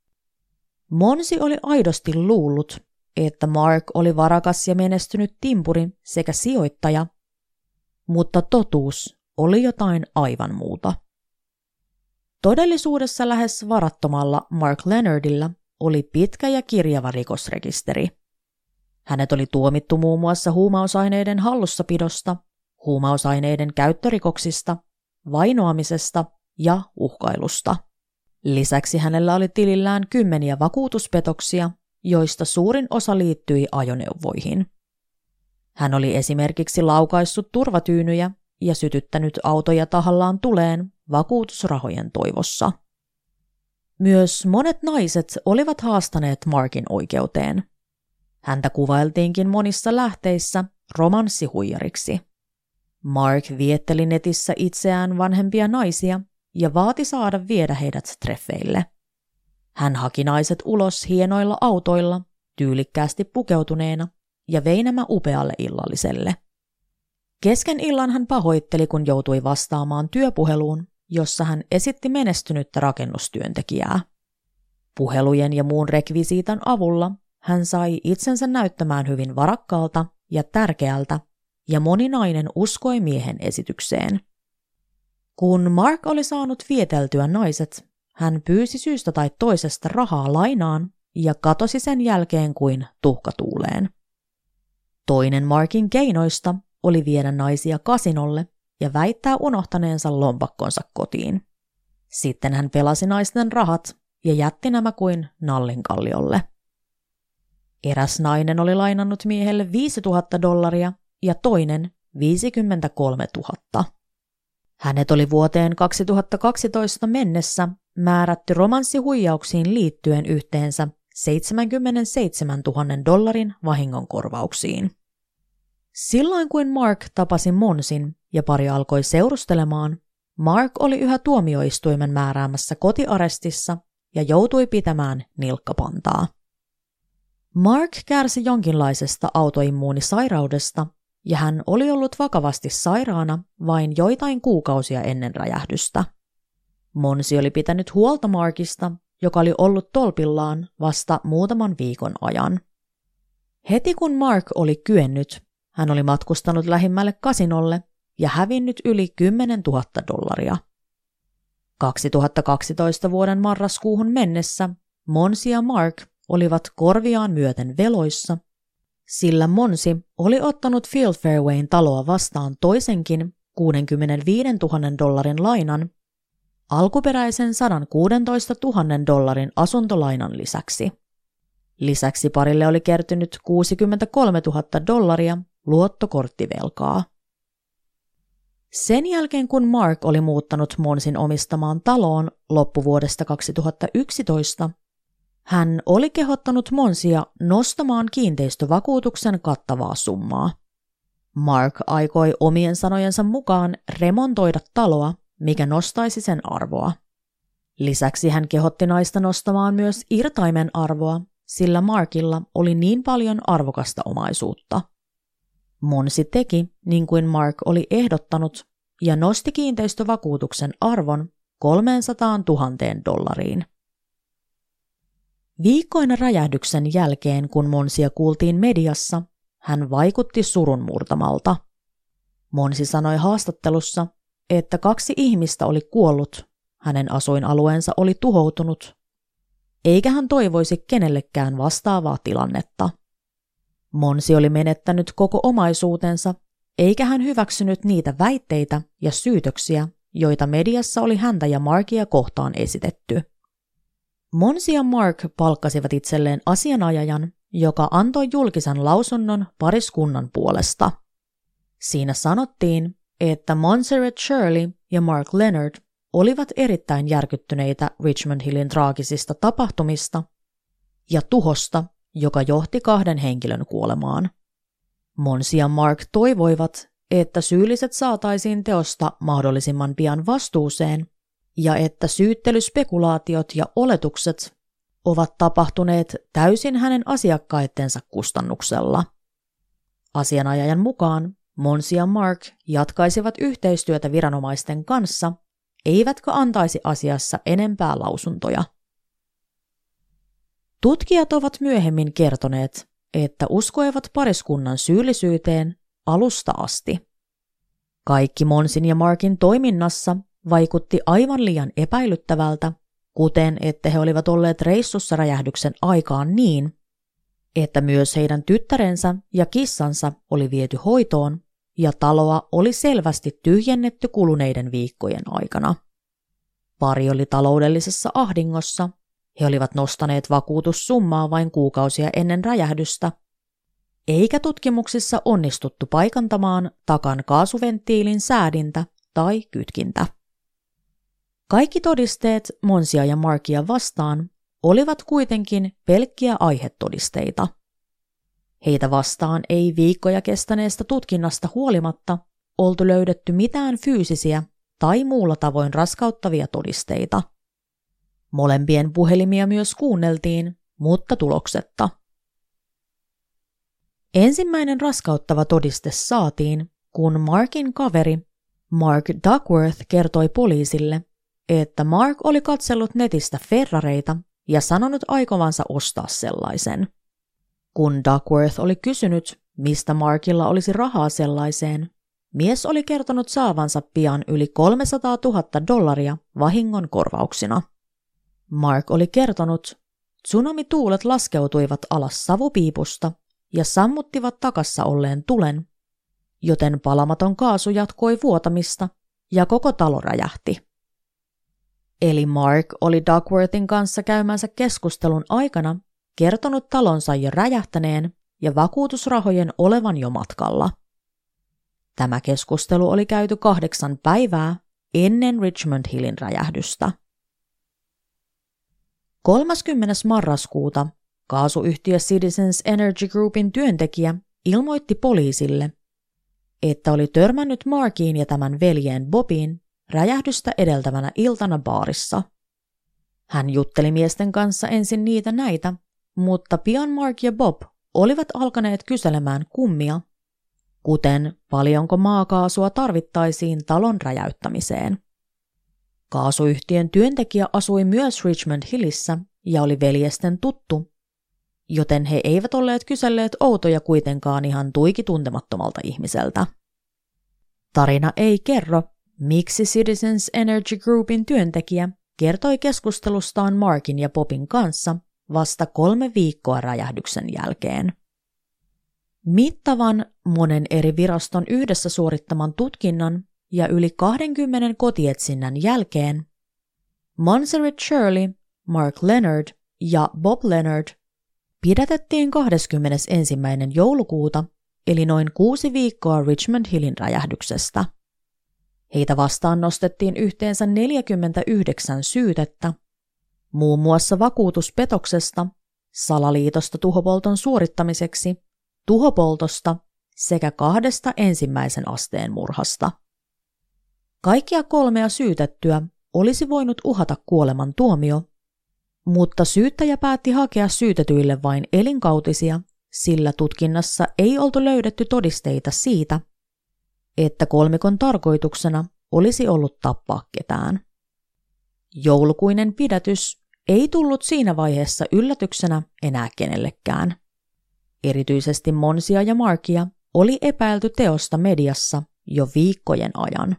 Monsi oli aidosti luullut, että Mark oli varakas ja menestynyt timpuri sekä sijoittaja, mutta totuus oli jotain aivan muuta. Todellisuudessa lähes varattomalla Mark Leonardilla oli pitkä ja kirjava rikosrekisteri. Hänet oli tuomittu muun muassa huumausaineiden hallussapidosta, huumausaineiden käyttörikoksista, vainoamisesta ja uhkailusta. Lisäksi hänellä oli tilillään kymmeniä vakuutuspetoksia, joista suurin osa liittyi ajoneuvoihin. Hän oli esimerkiksi laukaissut turvatyynyjä ja sytyttänyt autoja tahallaan tuleen vakuutusrahojen toivossa. Myös monet naiset olivat haastaneet Markin oikeuteen. Häntä kuvailtiinkin monissa lähteissä romanssihuijariksi. Mark vietteli netissä itseään vanhempia naisia ja vaati saada viedä heidät treffeille. Hän haki naiset ulos hienoilla autoilla, tyylikkäästi pukeutuneena, ja vei nämä upealle illalliselle. Kesken illan hän pahoitteli, kun joutui vastaamaan työpuheluun, jossa hän esitti menestynyttä rakennustyöntekijää. Puhelujen ja muun rekvisiitan avulla hän sai itsensä näyttämään hyvin varakkaalta ja tärkeältä, ja moni nainen uskoi miehen esitykseen. Kun Mark oli saanut vieteltyä naiset, hän pyysi syystä tai toisesta rahaa lainaan ja katosi sen jälkeen kuin tuhkatuuleen. Toinen Markin keinoista oli viedä naisia kasinolle ja väittää unohtaneensa lompakkonsa kotiin. Sitten hän pelasi naisten rahat ja jätti nämä kuin nallinkalliolle. Eräs nainen oli lainannut miehelle viisituhatta dollaria ja toinen viisikymmentäkolmetuhatta. Hänet oli vuoteen kaksituhattakaksitoista mennessä määrätty romanssihuijauksiin liittyen yhteensä seitsemänkymmentäseitsemäntuhatta dollarin vahingonkorvauksiin. Silloin kun Mark tapasi Monsin ja pari alkoi seurustelemaan, Mark oli yhä tuomioistuimen määräämässä kotiarestissa ja joutui pitämään nilkkapantaa. Mark kärsi jonkinlaisesta autoimmuunisairaudesta ja hän oli ollut vakavasti sairaana vain joitain kuukausia ennen räjähdystä. Monsi oli pitänyt huolta Markista, joka oli ollut tolpillaan vasta muutaman viikon ajan. Heti kun Mark oli kyennyt, hän oli matkustanut lähimmälle kasinolle ja hävinnyt yli kymmenentuhatta dollaria. kaksituhattakaksitoista vuoden marraskuuhun mennessä Monsi ja Mark olivat korviaan myöten veloissa, sillä Monsi oli ottanut Field Fairwayn taloa vastaan toisenkin kuusikymmentäviisituhatta dollarin lainan, alkuperäisen sata kuusitoistatuhatta dollarin asuntolainan lisäksi. Lisäksi parille oli kertynyt kuusikymmentäkolmetuhatta dollaria luottokorttivelkaa. Sen jälkeen kun Mark oli muuttanut Monsin omistamaan taloon loppuvuodesta kaksituhattayksitoista, hän oli kehottanut Monsia nostamaan kiinteistövakuutuksen kattavaa summaa. Mark aikoi omien sanojensa mukaan remontoida taloa, mikä nostaisi sen arvoa. Lisäksi hän kehotti naista nostamaan myös irtaimen arvoa, sillä Markilla oli niin paljon arvokasta omaisuutta. Monsi teki niin kuin Mark oli ehdottanut ja nosti kiinteistövakuutuksen arvon kolmesataatuhatta dollariin. Viikkoina räjähdyksen jälkeen, kun Monsia kuultiin mediassa, hän vaikutti surunmurtamalta. Monsi sanoi haastattelussa, että kaksi ihmistä oli kuollut, hänen asuinalueensa oli tuhoutunut, eikä hän toivoisi kenellekään vastaavaa tilannetta. Monsi oli menettänyt koko omaisuutensa, eikä hän hyväksynyt niitä väitteitä ja syytöksiä, joita mediassa oli häntä ja Markia kohtaan esitetty. Monsi ja Mark palkkasivat itselleen asianajajan, joka antoi julkisen lausunnon pariskunnan puolesta. Siinä sanottiin, että Montserrat Shirley ja Mark Leonard olivat erittäin järkyttyneitä Richmond Hillin traagisista tapahtumista ja tuhosta, joka johti kahden henkilön kuolemaan. Monsi ja Mark toivoivat, että syylliset saataisiin teosta mahdollisimman pian vastuuseen ja että syyttelyspekulaatiot ja oletukset ovat tapahtuneet täysin hänen asiakkaittensa kustannuksella. Asianajajan mukaan Monsi ja Mark jatkaisivat yhteistyötä viranomaisten kanssa, eivätkä antaisi asiassa enempää lausuntoja. Tutkijat ovat myöhemmin kertoneet, että uskoivat pariskunnan syyllisyyteen alusta asti. Kaikki Monsin ja Markin toiminnassa vaikutti aivan liian epäilyttävältä, kuten että he olivat olleet reissussa räjähdyksen aikaan niin, että myös heidän tyttärensä ja kissansa oli viety hoitoon ja taloa oli selvästi tyhjennetty kuluneiden viikkojen aikana. Pari oli taloudellisessa ahdingossa, he olivat nostaneet vakuutussummaa vain kuukausia ennen räjähdystä, eikä tutkimuksissa onnistuttu paikantamaan takan kaasuventtiilin säädintä tai kytkintä. Kaikki todisteet Monsia ja Markia vastaan olivat kuitenkin pelkkiä aihetodisteita. Heitä vastaan ei viikkoja kestäneestä tutkinnasta huolimatta oltu löydetty mitään fyysisiä tai muulla tavoin raskauttavia todisteita. Molempien puhelimia myös kuunneltiin, mutta tuloksetta. Ensimmäinen raskauttava todiste saatiin, kun Markin kaveri Mark Duckworth kertoi poliisille, että Mark oli katsellut netistä Ferrareita ja sanonut aikovansa ostaa sellaisen. Kun Duckworth oli kysynyt, mistä Markilla olisi rahaa sellaiseen, mies oli kertonut saavansa pian yli kolmesataatuhatta dollaria vahingon korvauksina. Mark oli kertonut, tsunamituulet laskeutuivat alas savupiipusta ja sammuttivat takassa olleen tulen, joten palamaton kaasu jatkoi vuotamista ja koko talo räjähti. Eli Mark oli Duckworthin kanssa käymänsä keskustelun aikana kertonut talonsa jo räjähtäneen ja vakuutusrahojen olevan jo matkalla. Tämä keskustelu oli käyty kahdeksan päivää ennen Richmond Hillin räjähdystä. kolmaskymmenes marraskuuta kaasuyhtiö Citizens Energy Groupin työntekijä ilmoitti poliisille, että oli törmännyt Markiin ja tämän veljeen Bobiin räjähdystä edeltävänä iltana baarissa. Hän jutteli miesten kanssa ensin niitä näitä, mutta pian Mark ja Bob olivat alkaneet kyselemään kummia, kuten paljonko maakaasua tarvittaisiin talon räjäyttämiseen. Kaasuyhtiön työntekijä asui myös Richmond Hillissä ja oli veljesten tuttu, joten he eivät olleet kyselleet outoja kuitenkaan ihan tuiki tuntemattomalta ihmiseltä. Tarina ei kerro, miksi Citizens Energy Groupin työntekijä kertoi keskustelustaan Markin ja Bobin kanssa vasta kolme viikkoa räjähdyksen jälkeen. Mittavan monen eri viraston yhdessä suorittaman tutkinnan ja yli kaksikymmentä kotietsinnän jälkeen Montserrat Shirley, Mark Leonard ja Bob Leonard pidätettiin kahdeskymmenesensimmäinen joulukuuta, eli noin kuusi viikkoa Richmond Hillin räjähdyksestä. Heitä vastaan nostettiin yhteensä neljäkymmentäyhdeksän syytettä, muun muassa vakuutuspetoksesta, salaliitosta tuhopolton suorittamiseksi, tuhopoltosta sekä kahdesta ensimmäisen asteen murhasta. Kaikkia kolmea syytettyä olisi voinut uhata kuoleman tuomio, mutta syyttäjä päätti hakea syytetyille vain elinkautisia, sillä tutkinnassa ei oltu löydetty todisteita siitä, että kolmikon tarkoituksena olisi ollut tappaa ketään. Joulukuinen pidätys ei tullut siinä vaiheessa yllätyksenä enää kenellekään. Erityisesti Monsia ja Markia oli epäilty teosta mediassa jo viikkojen ajan.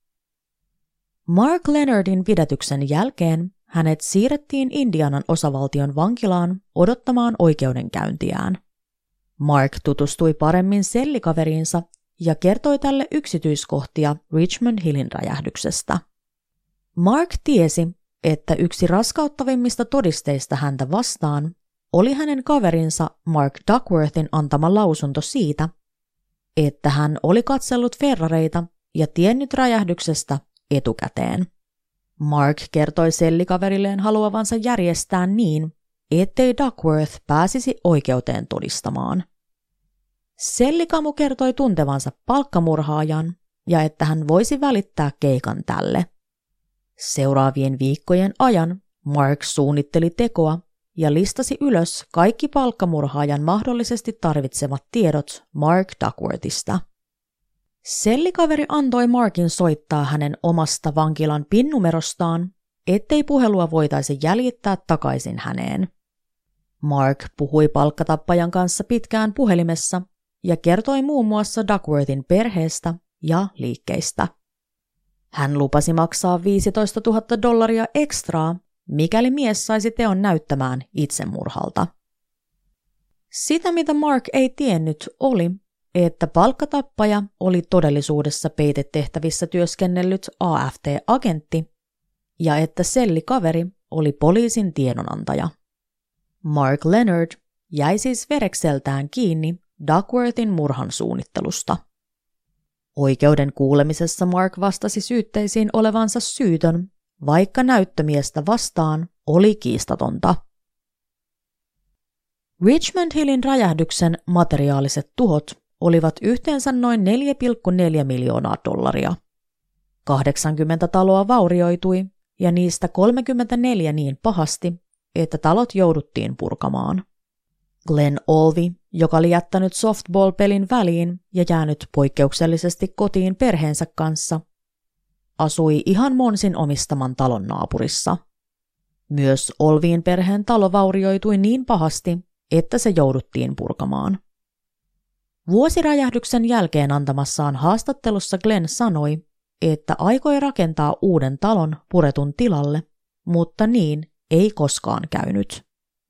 Mark Leonardin pidätyksen jälkeen hänet siirrettiin Indianan osavaltion vankilaan odottamaan oikeudenkäyntiään. Mark tutustui paremmin sellikaveriinsa ja kertoi tälle yksityiskohtia Richmond Hillin räjähdyksestä. Mark tiesi, että yksi raskauttavimmista todisteista häntä vastaan oli hänen kaverinsa Mark Duckworthin antama lausunto siitä, että hän oli katsellut Ferrareita ja tiennyt räjähdyksestä etukäteen. Mark kertoi sellikaverilleen haluavansa järjestää niin, ettei Duckworth pääsisi oikeuteen todistamaan. Sellikamu kertoi tuntevansa palkkamurhaajan ja että hän voisi välittää keikan tälle. Seuraavien viikkojen ajan Mark suunnitteli tekoa ja listasi ylös kaikki palkkamurhaajan mahdollisesti tarvitsemat tiedot Mark Duckworthista. Sellikaveri antoi Markin soittaa hänen omasta vankilan PIN-numerostaan, ettei puhelua voitaisi jäljittää takaisin häneen. Mark puhui palkkatappajan kanssa pitkään puhelimessa ja kertoi muun muassa Duckworthin perheestä ja liikkeistä. Hän lupasi maksaa viisitoista tuhatta dollaria ekstraa, mikäli mies saisi teon näyttämään itsemurhalta. Sitä, mitä Mark ei tiennyt, oli, että palkkatappaja oli todellisuudessa peitetehtävissä työskennellyt A F T-agentti ja että sellikaveri oli poliisin tiedonantaja. Mark Leonard jäi siis verekseltään kiinni Duckworthin murhan suunnittelusta. Oikeuden kuulemisessa Mark vastasi syytteisiin olevansa syytön, vaikka näyttömiestä vastaan oli kiistatonta. Richmond Hillin räjähdyksen materiaaliset tuhot olivat yhteensä noin neljä pilkku neljä miljoonaa dollaria. kahdeksankymmentä taloa vaurioitui ja niistä kolmekymmentäneljä niin pahasti, että talot jouduttiin purkamaan. Glenn Olvey, joka oli jättänyt softball-pelin väliin ja jäänyt poikkeuksellisesti kotiin perheensä kanssa, asui ihan Monsin omistaman talon naapurissa. Myös Olveyn perheen talo vaurioitui niin pahasti, että se jouduttiin purkamaan. Vuosiräjähdyksen jälkeen antamassaan haastattelussa Glenn sanoi, että aikoi rakentaa uuden talon puretun tilalle, mutta niin ei koskaan käynyt.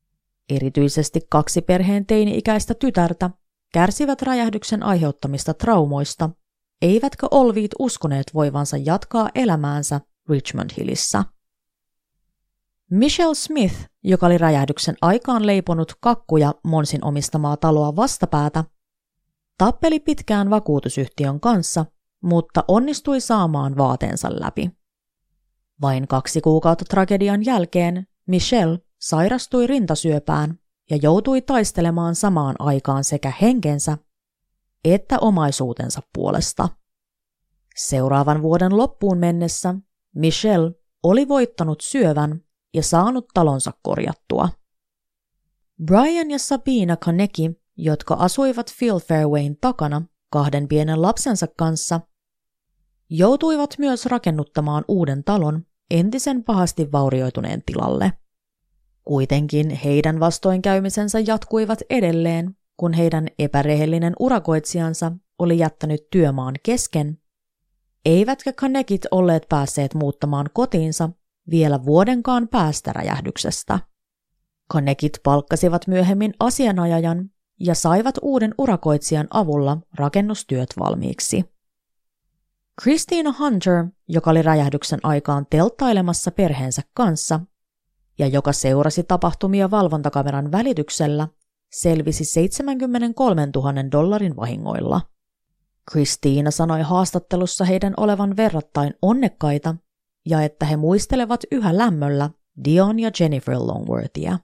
erityisesti kaksi perheen teini-ikäistä tytärtä, kärsivät räjähdyksen aiheuttamista traumoista, eivätkä Olviit uskoneet voivansa jatkaa elämäänsä Richmond Hillissä. Michelle Smith, joka oli räjähdyksen aikaan leiponut kakkuja Monsin omistamaa taloa vastapäätä, tappeli pitkään vakuutusyhtiön kanssa, mutta onnistui saamaan vaateensa läpi. Vain kaksi kuukautta tragedian jälkeen Michelle sairastui rintasyöpään ja joutui taistelemaan samaan aikaan sekä henkensä että omaisuutensa puolesta. Seuraavan vuoden loppuun mennessä Michelle oli voittanut syövän ja saanut talonsa korjattua. Brian ja Sabina Konecki, jotka asuivat Phil Fairwayn takana kahden pienen lapsensa kanssa, joutuivat myös rakennuttamaan uuden talon entisen pahasti vaurioituneen tilalle. Kuitenkin heidän vastoinkäymisensä jatkuivat edelleen, kun heidän epärehellinen urakoitsijansa oli jättänyt työmaan kesken, eivätkä Koneckit olleet päässeet muuttamaan kotiinsa vielä vuodenkaan päästä räjähdyksestä. Koneckit palkkasivat myöhemmin asianajajan ja saivat uuden urakoitsijan avulla rakennustyöt valmiiksi. Christina Hunter, joka oli räjähdyksen aikaan telttailemassa perheensä kanssa ja joka seurasi tapahtumia valvontakameran välityksellä, selvisi seitsemänkymmentäkolmetuhatta dollarin vahingoilla. Christina sanoi haastattelussa heidän olevan verrattain onnekkaita ja että he muistelevat yhä lämmöllä Dion ja Jennifer Longworthia.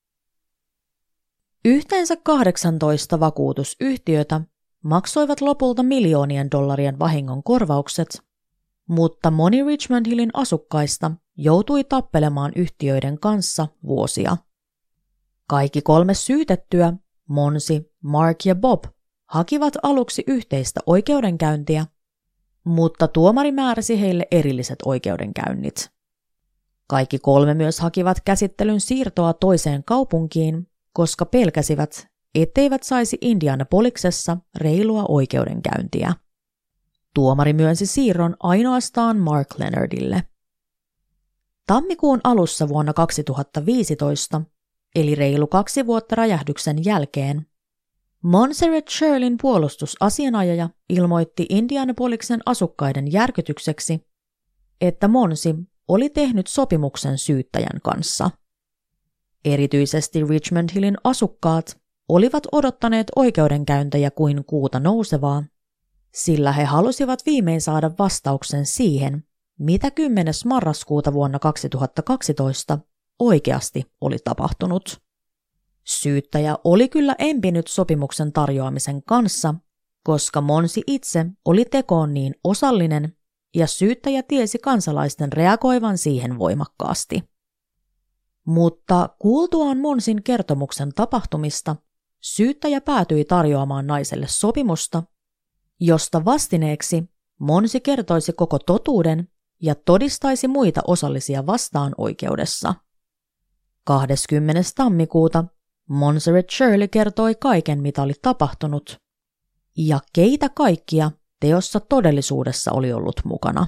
Yhteensä kahdeksantoista vakuutusyhtiötä maksoivat lopulta miljoonien dollarien vahingon korvaukset, mutta moni Richmond Hillin asukkaista joutui tappelemaan yhtiöiden kanssa vuosia. Kaikki kolme syytettyä, Monsi, Mark ja Bob, hakivat aluksi yhteistä oikeudenkäyntiä, mutta tuomari määräsi heille erilliset oikeudenkäynnit. Kaikki kolme myös hakivat käsittelyn siirtoa toiseen kaupunkiin, koska pelkäsivät, etteivät saisi Indianapolisessa reilua oikeudenkäyntiä. Tuomari myönsi siirron ainoastaan Mark Leonardille. Tammikuun alussa vuonna kaksituhattaviisitoista, eli reilu kaksi vuotta räjähdyksen jälkeen, Montserrat Shirleyn puolustusasianajaja ilmoitti Indianapolisen asukkaiden järkytykseksi, että Monsi oli tehnyt sopimuksen syyttäjän kanssa. Erityisesti Richmond Hillin asukkaat olivat odottaneet oikeudenkäyntejä kuin kuuta nousevaa, sillä he halusivat viimein saada vastauksen siihen, mitä kymmenes marraskuuta vuonna kaksituhattakaksitoista oikeasti oli tapahtunut. Syyttäjä oli kyllä empinyt sopimuksen tarjoamisen kanssa, koska Monsi itse oli tekoon niin osallinen ja syyttäjä tiesi kansalaisten reagoivan siihen voimakkaasti. Mutta kuultuaan Monsin kertomuksen tapahtumista, syyttäjä päätyi tarjoamaan naiselle sopimusta, josta vastineeksi Monsi kertoisi koko totuuden ja todistaisi muita osallisia vastaan oikeudessa. kahdeskymmenes tammikuuta Montserrat Shirley kertoi kaiken, mitä oli tapahtunut, ja keitä kaikkia teossa todellisuudessa oli ollut mukana.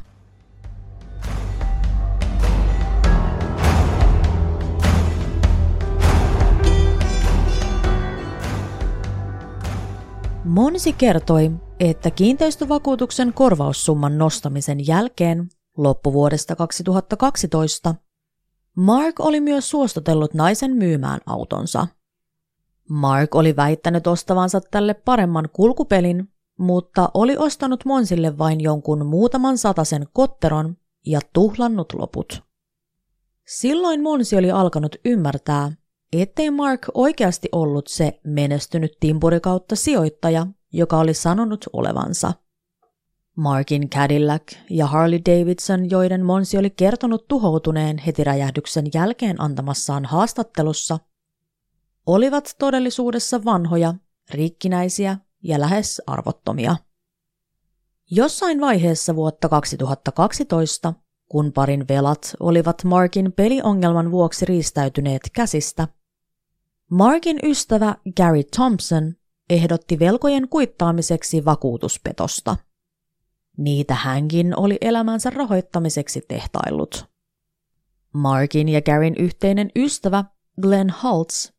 Monsi kertoi, että kiinteistövakuutuksen korvaussumman nostamisen jälkeen loppuvuodesta kaksituhattakaksitoista Mark oli myös suostutellut naisen myymään autonsa. Mark oli väittänyt ostavansa tälle paremman kulkupelin, mutta oli ostanut Monsille vain jonkun muutaman satasen kotteron ja tuhlannut loput. Silloin Monsi oli alkanut ymmärtää, ettei Mark oikeasti ollut se menestynyt timpuri kautta sijoittaja, joka oli sanonut olevansa. Markin Cadillac ja Harley Davidson, joiden Monsi oli kertonut tuhoutuneen heti räjähdyksen jälkeen antamassaan haastattelussa, olivat todellisuudessa vanhoja, rikkinäisiä ja lähes arvottomia. Jossain vaiheessa vuotta kaksituhattakaksitoista, kun parin velat olivat Markin peliongelman vuoksi riistäytyneet käsistä, Markin ystävä Gary Thompson ehdotti velkojen kuittaamiseksi vakuutuspetosta. Niitä hänkin oli elämänsä rahoittamiseksi tehtaillut. Markin ja Garyn yhteinen ystävä Glenn Holtz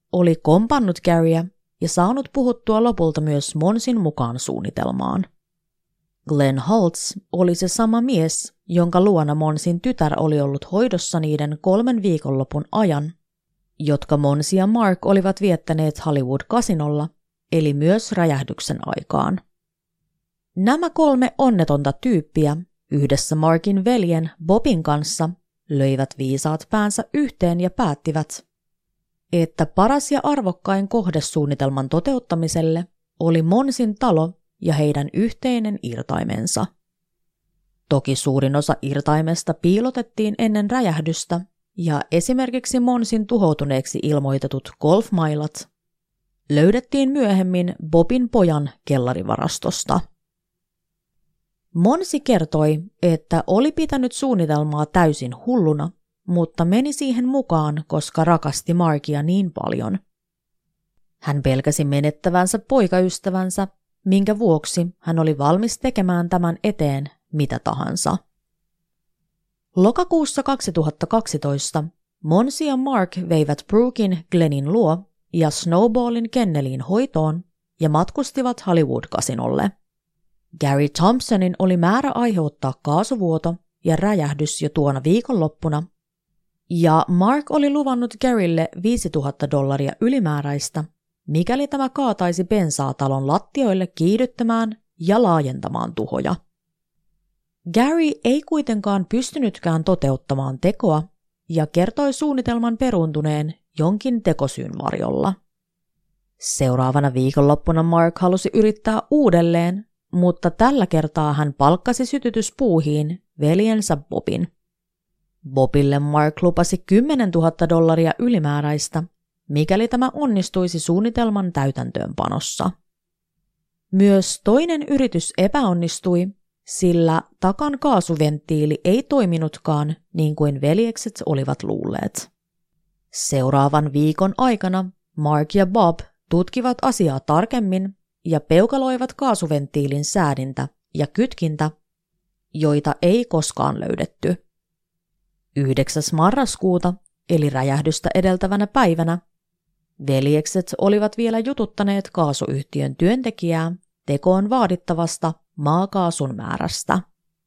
oli kompannut Garyä ja saanut puhuttua lopulta myös Monsin mukaan suunnitelmaan. Glenn Holtz oli se sama mies, jonka luona Monsin tytär oli ollut hoidossa niiden kolmen viikonlopun ajan, jotka Monsi ja Mark olivat viettäneet Hollywood-kasinolla, eli myös räjähdyksen aikaan. Nämä kolme onnetonta tyyppiä yhdessä Markin veljen Bobin kanssa löivät viisaat päänsä yhteen ja päättivät, että paras ja arvokkain kohde suunnitelman toteuttamiselle oli Monsin talo ja heidän yhteinen irtaimensa. Toki suurin osa irtaimesta piilotettiin ennen räjähdystä, ja esimerkiksi Monsin tuhoutuneeksi ilmoitetut golfmailat löydettiin myöhemmin Bobin pojan kellarivarastosta. Monsi kertoi, että oli pitänyt suunnitelmaa täysin hulluna, mutta meni siihen mukaan, koska rakasti Markia niin paljon. Hän pelkäsi menettävänsä poikaystävänsä, minkä vuoksi hän oli valmis tekemään tämän eteen mitä tahansa. Lokakuussa kaksituhattakaksitoista Monsi ja Mark veivät Brookin Glennin luo ja Snowballin kenneliin hoitoon ja matkustivat Hollywood-kasinolle. Gary Thompsonin oli määrä aiheuttaa kaasuvuoto ja räjähdys jo tuona viikonloppuna, ja Mark oli luvannut Garylle viisituhatta dollaria ylimääräistä, mikäli tämä kaataisi bensaa talon lattioille kiihdyttämään ja laajentamaan tuhoja. Gary ei kuitenkaan pystynytkään toteuttamaan tekoa ja kertoi suunnitelman peruuntuneen jonkin tekosyyn varjolla. Seuraavana viikonloppuna Mark halusi yrittää uudelleen, mutta tällä kertaa hän palkkasi sytytyspuuhiin veljensä Bobin. Bobille Mark lupasi kymmenentuhatta dollaria ylimääräistä, mikäli tämä onnistuisi suunnitelman täytäntöönpanossa. Myös toinen yritys epäonnistui, sillä takan kaasuventtiili ei toiminutkaan niin kuin veljekset olivat luulleet. Seuraavan viikon aikana Mark ja Bob tutkivat asiaa tarkemmin ja peukaloivat kaasuventtiilin säädintä ja kytkintä, joita ei koskaan löydetty. yhdeksäs marraskuuta, eli räjähdystä edeltävänä päivänä, veljekset olivat vielä jututtaneet kaasuyhtiön työntekijää tekoon vaadittavasta maakaasun määrästä.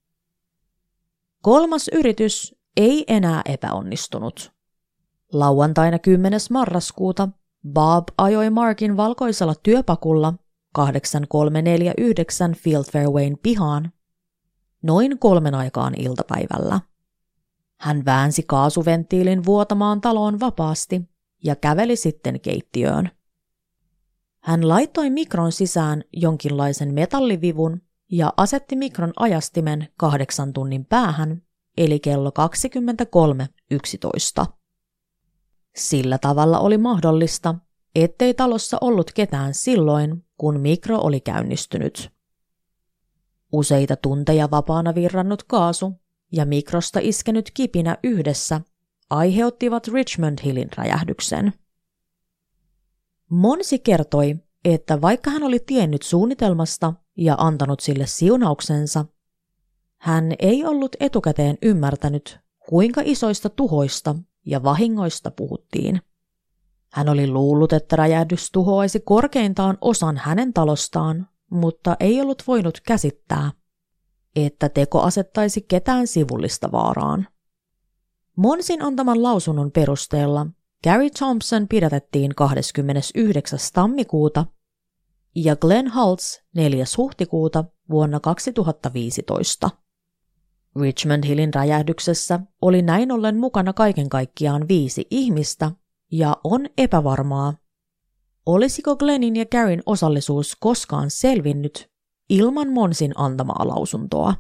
Kolmas yritys ei enää epäonnistunut. Lauantaina kymmenes marraskuuta Bob ajoi Markin valkoisella työpakulla kahdeksan kolme neljä yhdeksän Field Fairwayn pihaan noin kolmen aikaan iltapäivällä. Hän väänsi kaasuventtiilin vuotamaan taloon vapaasti ja käveli sitten keittiöön. Hän laittoi mikron sisään jonkinlaisen metallivivun ja asetti mikron ajastimen kahdeksan tunnin päähän, eli kello kaksikymmentäkolme yksitoista. Sillä tavalla oli mahdollista, ettei talossa ollut ketään silloin, kun mikro oli käynnistynyt. Useita tunteja vapaana virrannut kaasu ja mikrosta iskenyt kipinä yhdessä aiheuttivat Richmond Hillin räjähdyksen. Monsi kertoi, että vaikka hän oli tiennyt suunnitelmasta ja antanut sille siunauksensa, hän ei ollut etukäteen ymmärtänyt, kuinka isoista tuhoista ja vahingoista puhuttiin. Hän oli luullut, että räjähdys tuhoaisi korkeintaan osan hänen talostaan, mutta ei ollut voinut käsittää, että teko asettaisi ketään sivullista vaaraan. Monsin antaman lausunnon perusteella Gary Thompson pidätettiin kahdeskymmenesyhdeksäs tammikuuta ja Glenn Holtz neljäs huhtikuuta vuonna kaksituhattaviisitoista. Richmond Hillin räjähdyksessä oli näin ollen mukana kaiken kaikkiaan viisi ihmistä ja on epävarmaa, olisiko Glennin ja Garyn osallisuus koskaan selvinnyt ilman Monsin antamaa lausuntoa.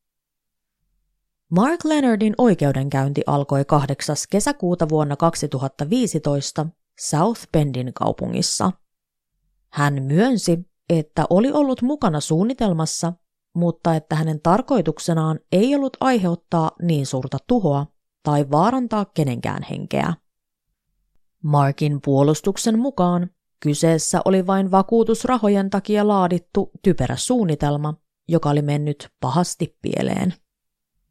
Mark Leonardin oikeudenkäynti alkoi kahdeksas kesäkuuta vuonna kaksituhattaviisitoista South Bendin kaupungissa. Hän myönsi, että oli ollut mukana suunnitelmassa, mutta että hänen tarkoituksenaan ei ollut aiheuttaa niin suurta tuhoa tai vaarantaa kenenkään henkeä. Markin puolustuksen mukaan kyseessä oli vain vakuutusrahojen takia laadittu typerä suunnitelma, joka oli mennyt pahasti pieleen.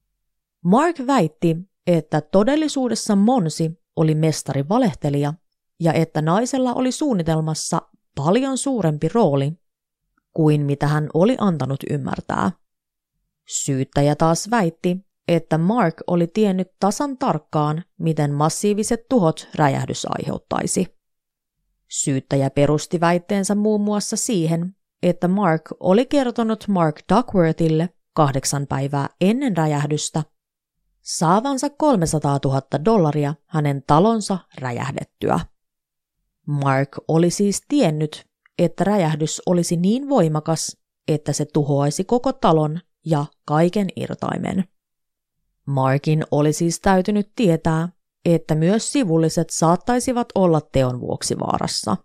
Mark väitti, että todellisuudessa Monsi oli mestari valehtelija ja että naisella oli suunnitelmassa paljon suurempi rooli kuin mitä hän oli antanut ymmärtää. Syyttäjä taas väitti, että Mark oli tiennyt tasan tarkkaan, miten massiiviset tuhot räjähdys aiheuttaisi. Syyttäjä perusti väitteensä muun muassa siihen, että Mark oli kertonut Mark Duckworthille kahdeksan päivää ennen räjähdystä saavansa kolmesataatuhatta dollaria hänen talonsa räjähdettyä. Mark oli siis tiennyt, että räjähdys olisi niin voimakas, että se tuhoaisi koko talon ja kaiken irtaimen. Markin oli siis täytynyt tietää, että myös sivulliset saattaisivat olla teon vuoksi vaarassa.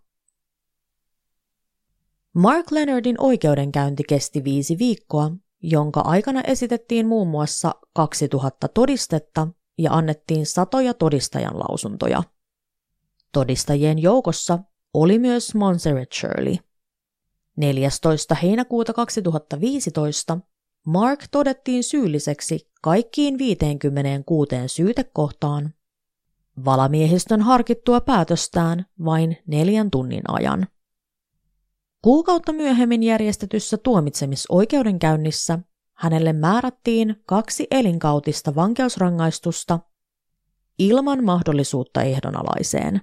Mark Leonardin oikeudenkäynti kesti viisi viikkoa, jonka aikana esitettiin muun muassa kaksituhatta todistetta ja annettiin satoja todistajan lausuntoja. Todistajien joukossa oli myös Montserrat Shirley. neljästoista heinäkuuta kaksituhattaviisitoista Mark todettiin syylliseksi kaikkiin viiteenkymmeneenkuuteen syytekohtaan, valamiehistön harkittua päätöstään vain neljän tunnin ajan. Kuukautta myöhemmin järjestetyssä tuomitsemisoikeudenkäynnissä hänelle määrättiin kaksi elinkautista vankeusrangaistusta ilman mahdollisuutta ehdonalaiseen.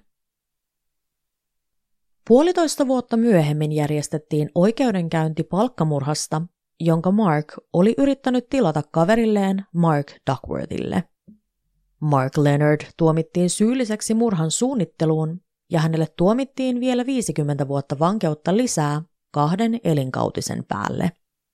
Puolitoista vuotta myöhemmin järjestettiin oikeudenkäynti palkkamurhasta, jonka Mark oli yrittänyt tilata kaverilleen Mark Duckworthille. Mark Leonard tuomittiin syylliseksi murhan suunnitteluun ja hänelle tuomittiin vielä viisikymmentä vuotta vankeutta lisää kahden elinkautisen päälle.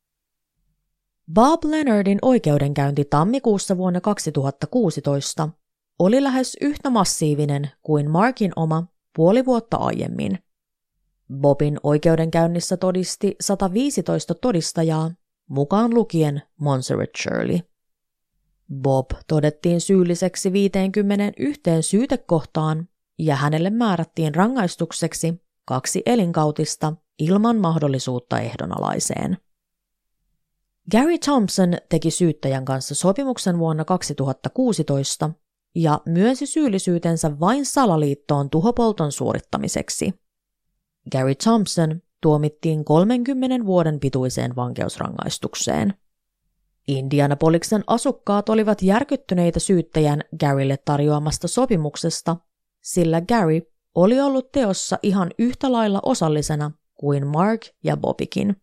Bob Leonardin oikeudenkäynti tammikuussa vuonna kaksituhattakuusitoista oli lähes yhtä massiivinen kuin Markin oma puoli vuotta aiemmin. Bobin oikeudenkäynnissä todisti sata viisitoista todistajaa, mukaan lukien Montserrat Shirley. Bob todettiin syylliseksi viiteenkymmeneenyhteen syytekohtaan ja hänelle määrättiin rangaistukseksi kaksi elinkautista ilman mahdollisuutta ehdonalaiseen. Gary Thompson teki syyttäjän kanssa sopimuksen vuonna kaksituhattakuusitoista ja myönsi syyllisyytensä vain salaliittoon tuhopolton suorittamiseksi. Gary Thompson tuomittiin kolmenkymmenen vuoden pituiseen vankeusrangaistukseen. Indianapoliksen asukkaat olivat järkyttyneitä syyttäjän Garylle tarjoamasta sopimuksesta, sillä Gary oli ollut teossa ihan yhtä lailla osallisena kuin Mark ja Bobikin.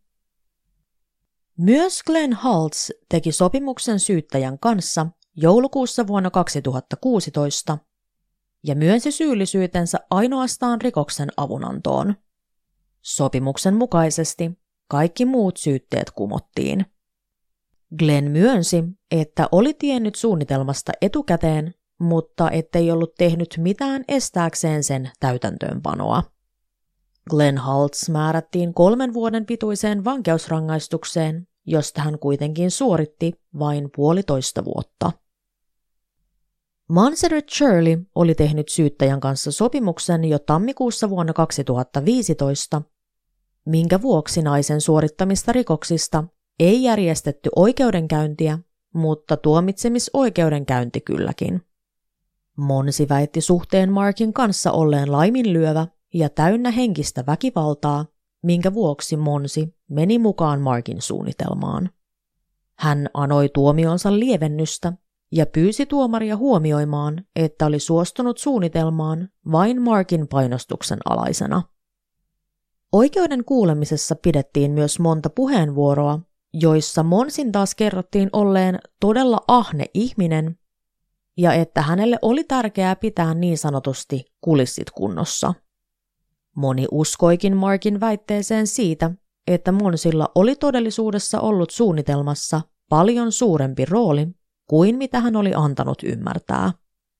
Myös Glenn Haltz teki sopimuksen syyttäjän kanssa joulukuussa vuonna kaksituhattakuusitoista ja myönsi syyllisyytensä ainoastaan rikoksen avunantoon. Sopimuksen mukaisesti kaikki muut syytteet kumottiin. Glenn myönsi, että oli tiennyt suunnitelmasta etukäteen, mutta ettei ollut tehnyt mitään estääkseen sen täytäntöönpanoa. Glenn Haltz määrättiin kolmen vuoden pituiseen vankeusrangaistukseen, josta hän kuitenkin suoritti vain puolitoista vuotta. Montserrat Shirley oli tehnyt syyttäjän kanssa sopimuksen jo tammikuussa vuonna kaksituhattaviisitoista, minkä vuoksi naisen suorittamista rikoksista ei järjestetty oikeudenkäyntiä, mutta tuomitsemisoikeudenkäynti kylläkin. Monsi väitti suhteen Markin kanssa olleen laiminlyövä ja täynnä henkistä väkivaltaa, minkä vuoksi Monsi meni mukaan Markin suunnitelmaan. Hän anoi tuomionsa lievennystä ja pyysi tuomaria huomioimaan, että oli suostunut suunnitelmaan vain Markin painostuksen alaisena. Oikeuden kuulemisessa pidettiin myös monta puheenvuoroa, joissa Monsin taas kerrottiin olleen todella ahne ihminen ja että hänelle oli tärkeää pitää niin sanotusti kulissit kunnossa. Moni uskoikin Markin väitteeseen siitä, että Monsilla oli todellisuudessa ollut suunnitelmassa paljon suurempi rooli kuin mitä hän oli antanut ymmärtää.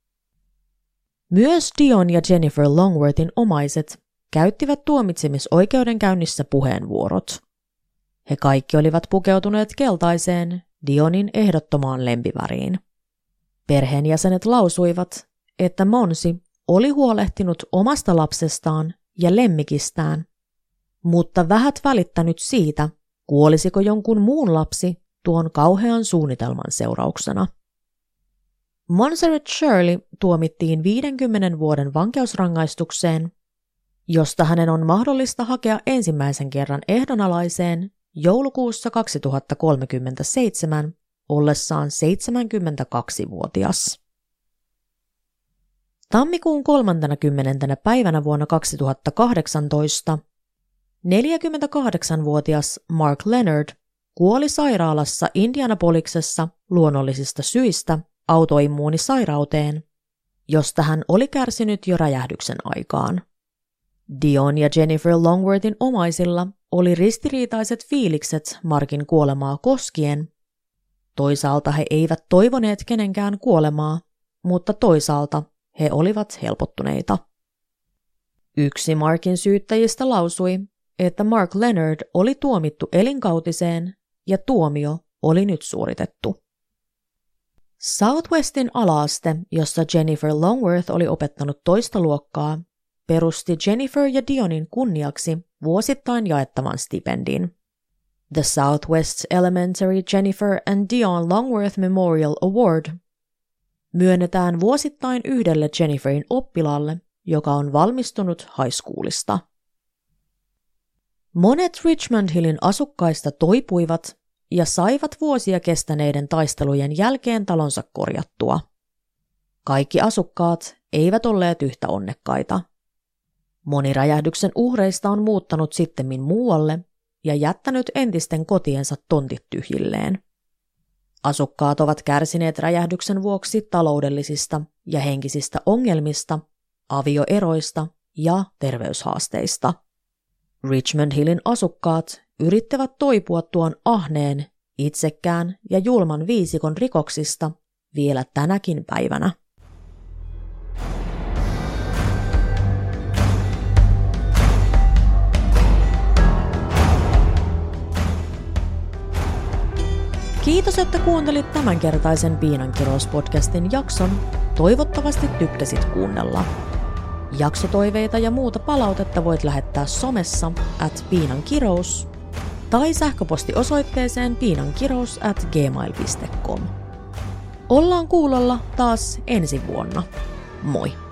Myös Dion ja Jennifer Longworthin omaiset käyttivät tuomitsemisoikeudenkäynnissä puheenvuorot. He kaikki olivat pukeutuneet keltaiseen, Dionin ehdottomaan lempiväriin. Perheenjäsenet lausuivat, että Monsi oli huolehtinut omasta lapsestaan ja lemmikistään, mutta vähät välittänyt siitä, kuolisiko jonkun muun lapsi tuon kauhean suunnitelman seurauksena. Montserrat Shirley tuomittiin viidenkymmenen vuoden vankeusrangaistukseen, josta hänen on mahdollista hakea ensimmäisen kerran ehdonalaiseen joulukuussa kaksituhattakolmekymmentäseitsemän ollessaan seitsemänkymmentäkaksivuotias. Tammikuun kolmantenakymmenentenä päivänä vuonna kaksituhattakahdeksantoista neljäkymmentäkahdeksanvuotias Mark Leonard kuoli sairaalassa Indianapoliksessa luonnollisista syistä autoimmuunisairauteen, josta hän oli kärsinyt jo räjähdyksen aikaan. Dion ja Jennifer Longworthin omaisilla oli ristiriitaiset fiilikset Markin kuolemaa koskien. Toisaalta he eivät toivoneet kenenkään kuolemaa, mutta toisaalta he olivat helpottuneita. Yksi Markin syyttäjistä lausui, että Mark Leonard oli tuomittu elinkautiseen ja tuomio oli nyt suoritettu. Southwestin ala-aste, jossa Jennifer Longworth oli opettanut toista luokkaa, perusti Jennifer ja Dionin kunniaksi vuosittain jaettavan stipendin. The Southwest Elementary Jennifer and Dion Longworth Memorial Award myönnetään vuosittain yhdelle Jenniferin oppilaalle, joka on valmistunut high schoolista. Monet Richmond Hillin asukkaista toipuivat ja saivat vuosia kestäneiden taistelujen jälkeen talonsa korjattua. Kaikki asukkaat eivät olleet yhtä onnekkaita. Moni räjähdyksen uhreista on muuttanut sittemmin muualle ja jättänyt entisten kotiensa tontit tyhjilleen. Asukkaat ovat kärsineet räjähdyksen vuoksi taloudellisista ja henkisistä ongelmista, avioeroista ja terveyshaasteista. Richmond Hillin asukkaat yrittävät toipua tuon ahneen, itsekään ja julman viisikon rikoksista vielä tänäkin päivänä. Kiitos, että kuuntelit tämänkertaisen Piinankirous-podcastin jakson. Toivottavasti tykkäsit kuunnella. Jaksotoiveita ja muuta palautetta voit lähettää somessa at piinankirous tai sähköpostiosoitteeseen piinankirous at gmail piste com. Ollaan kuulolla taas ensi vuonna. Moi!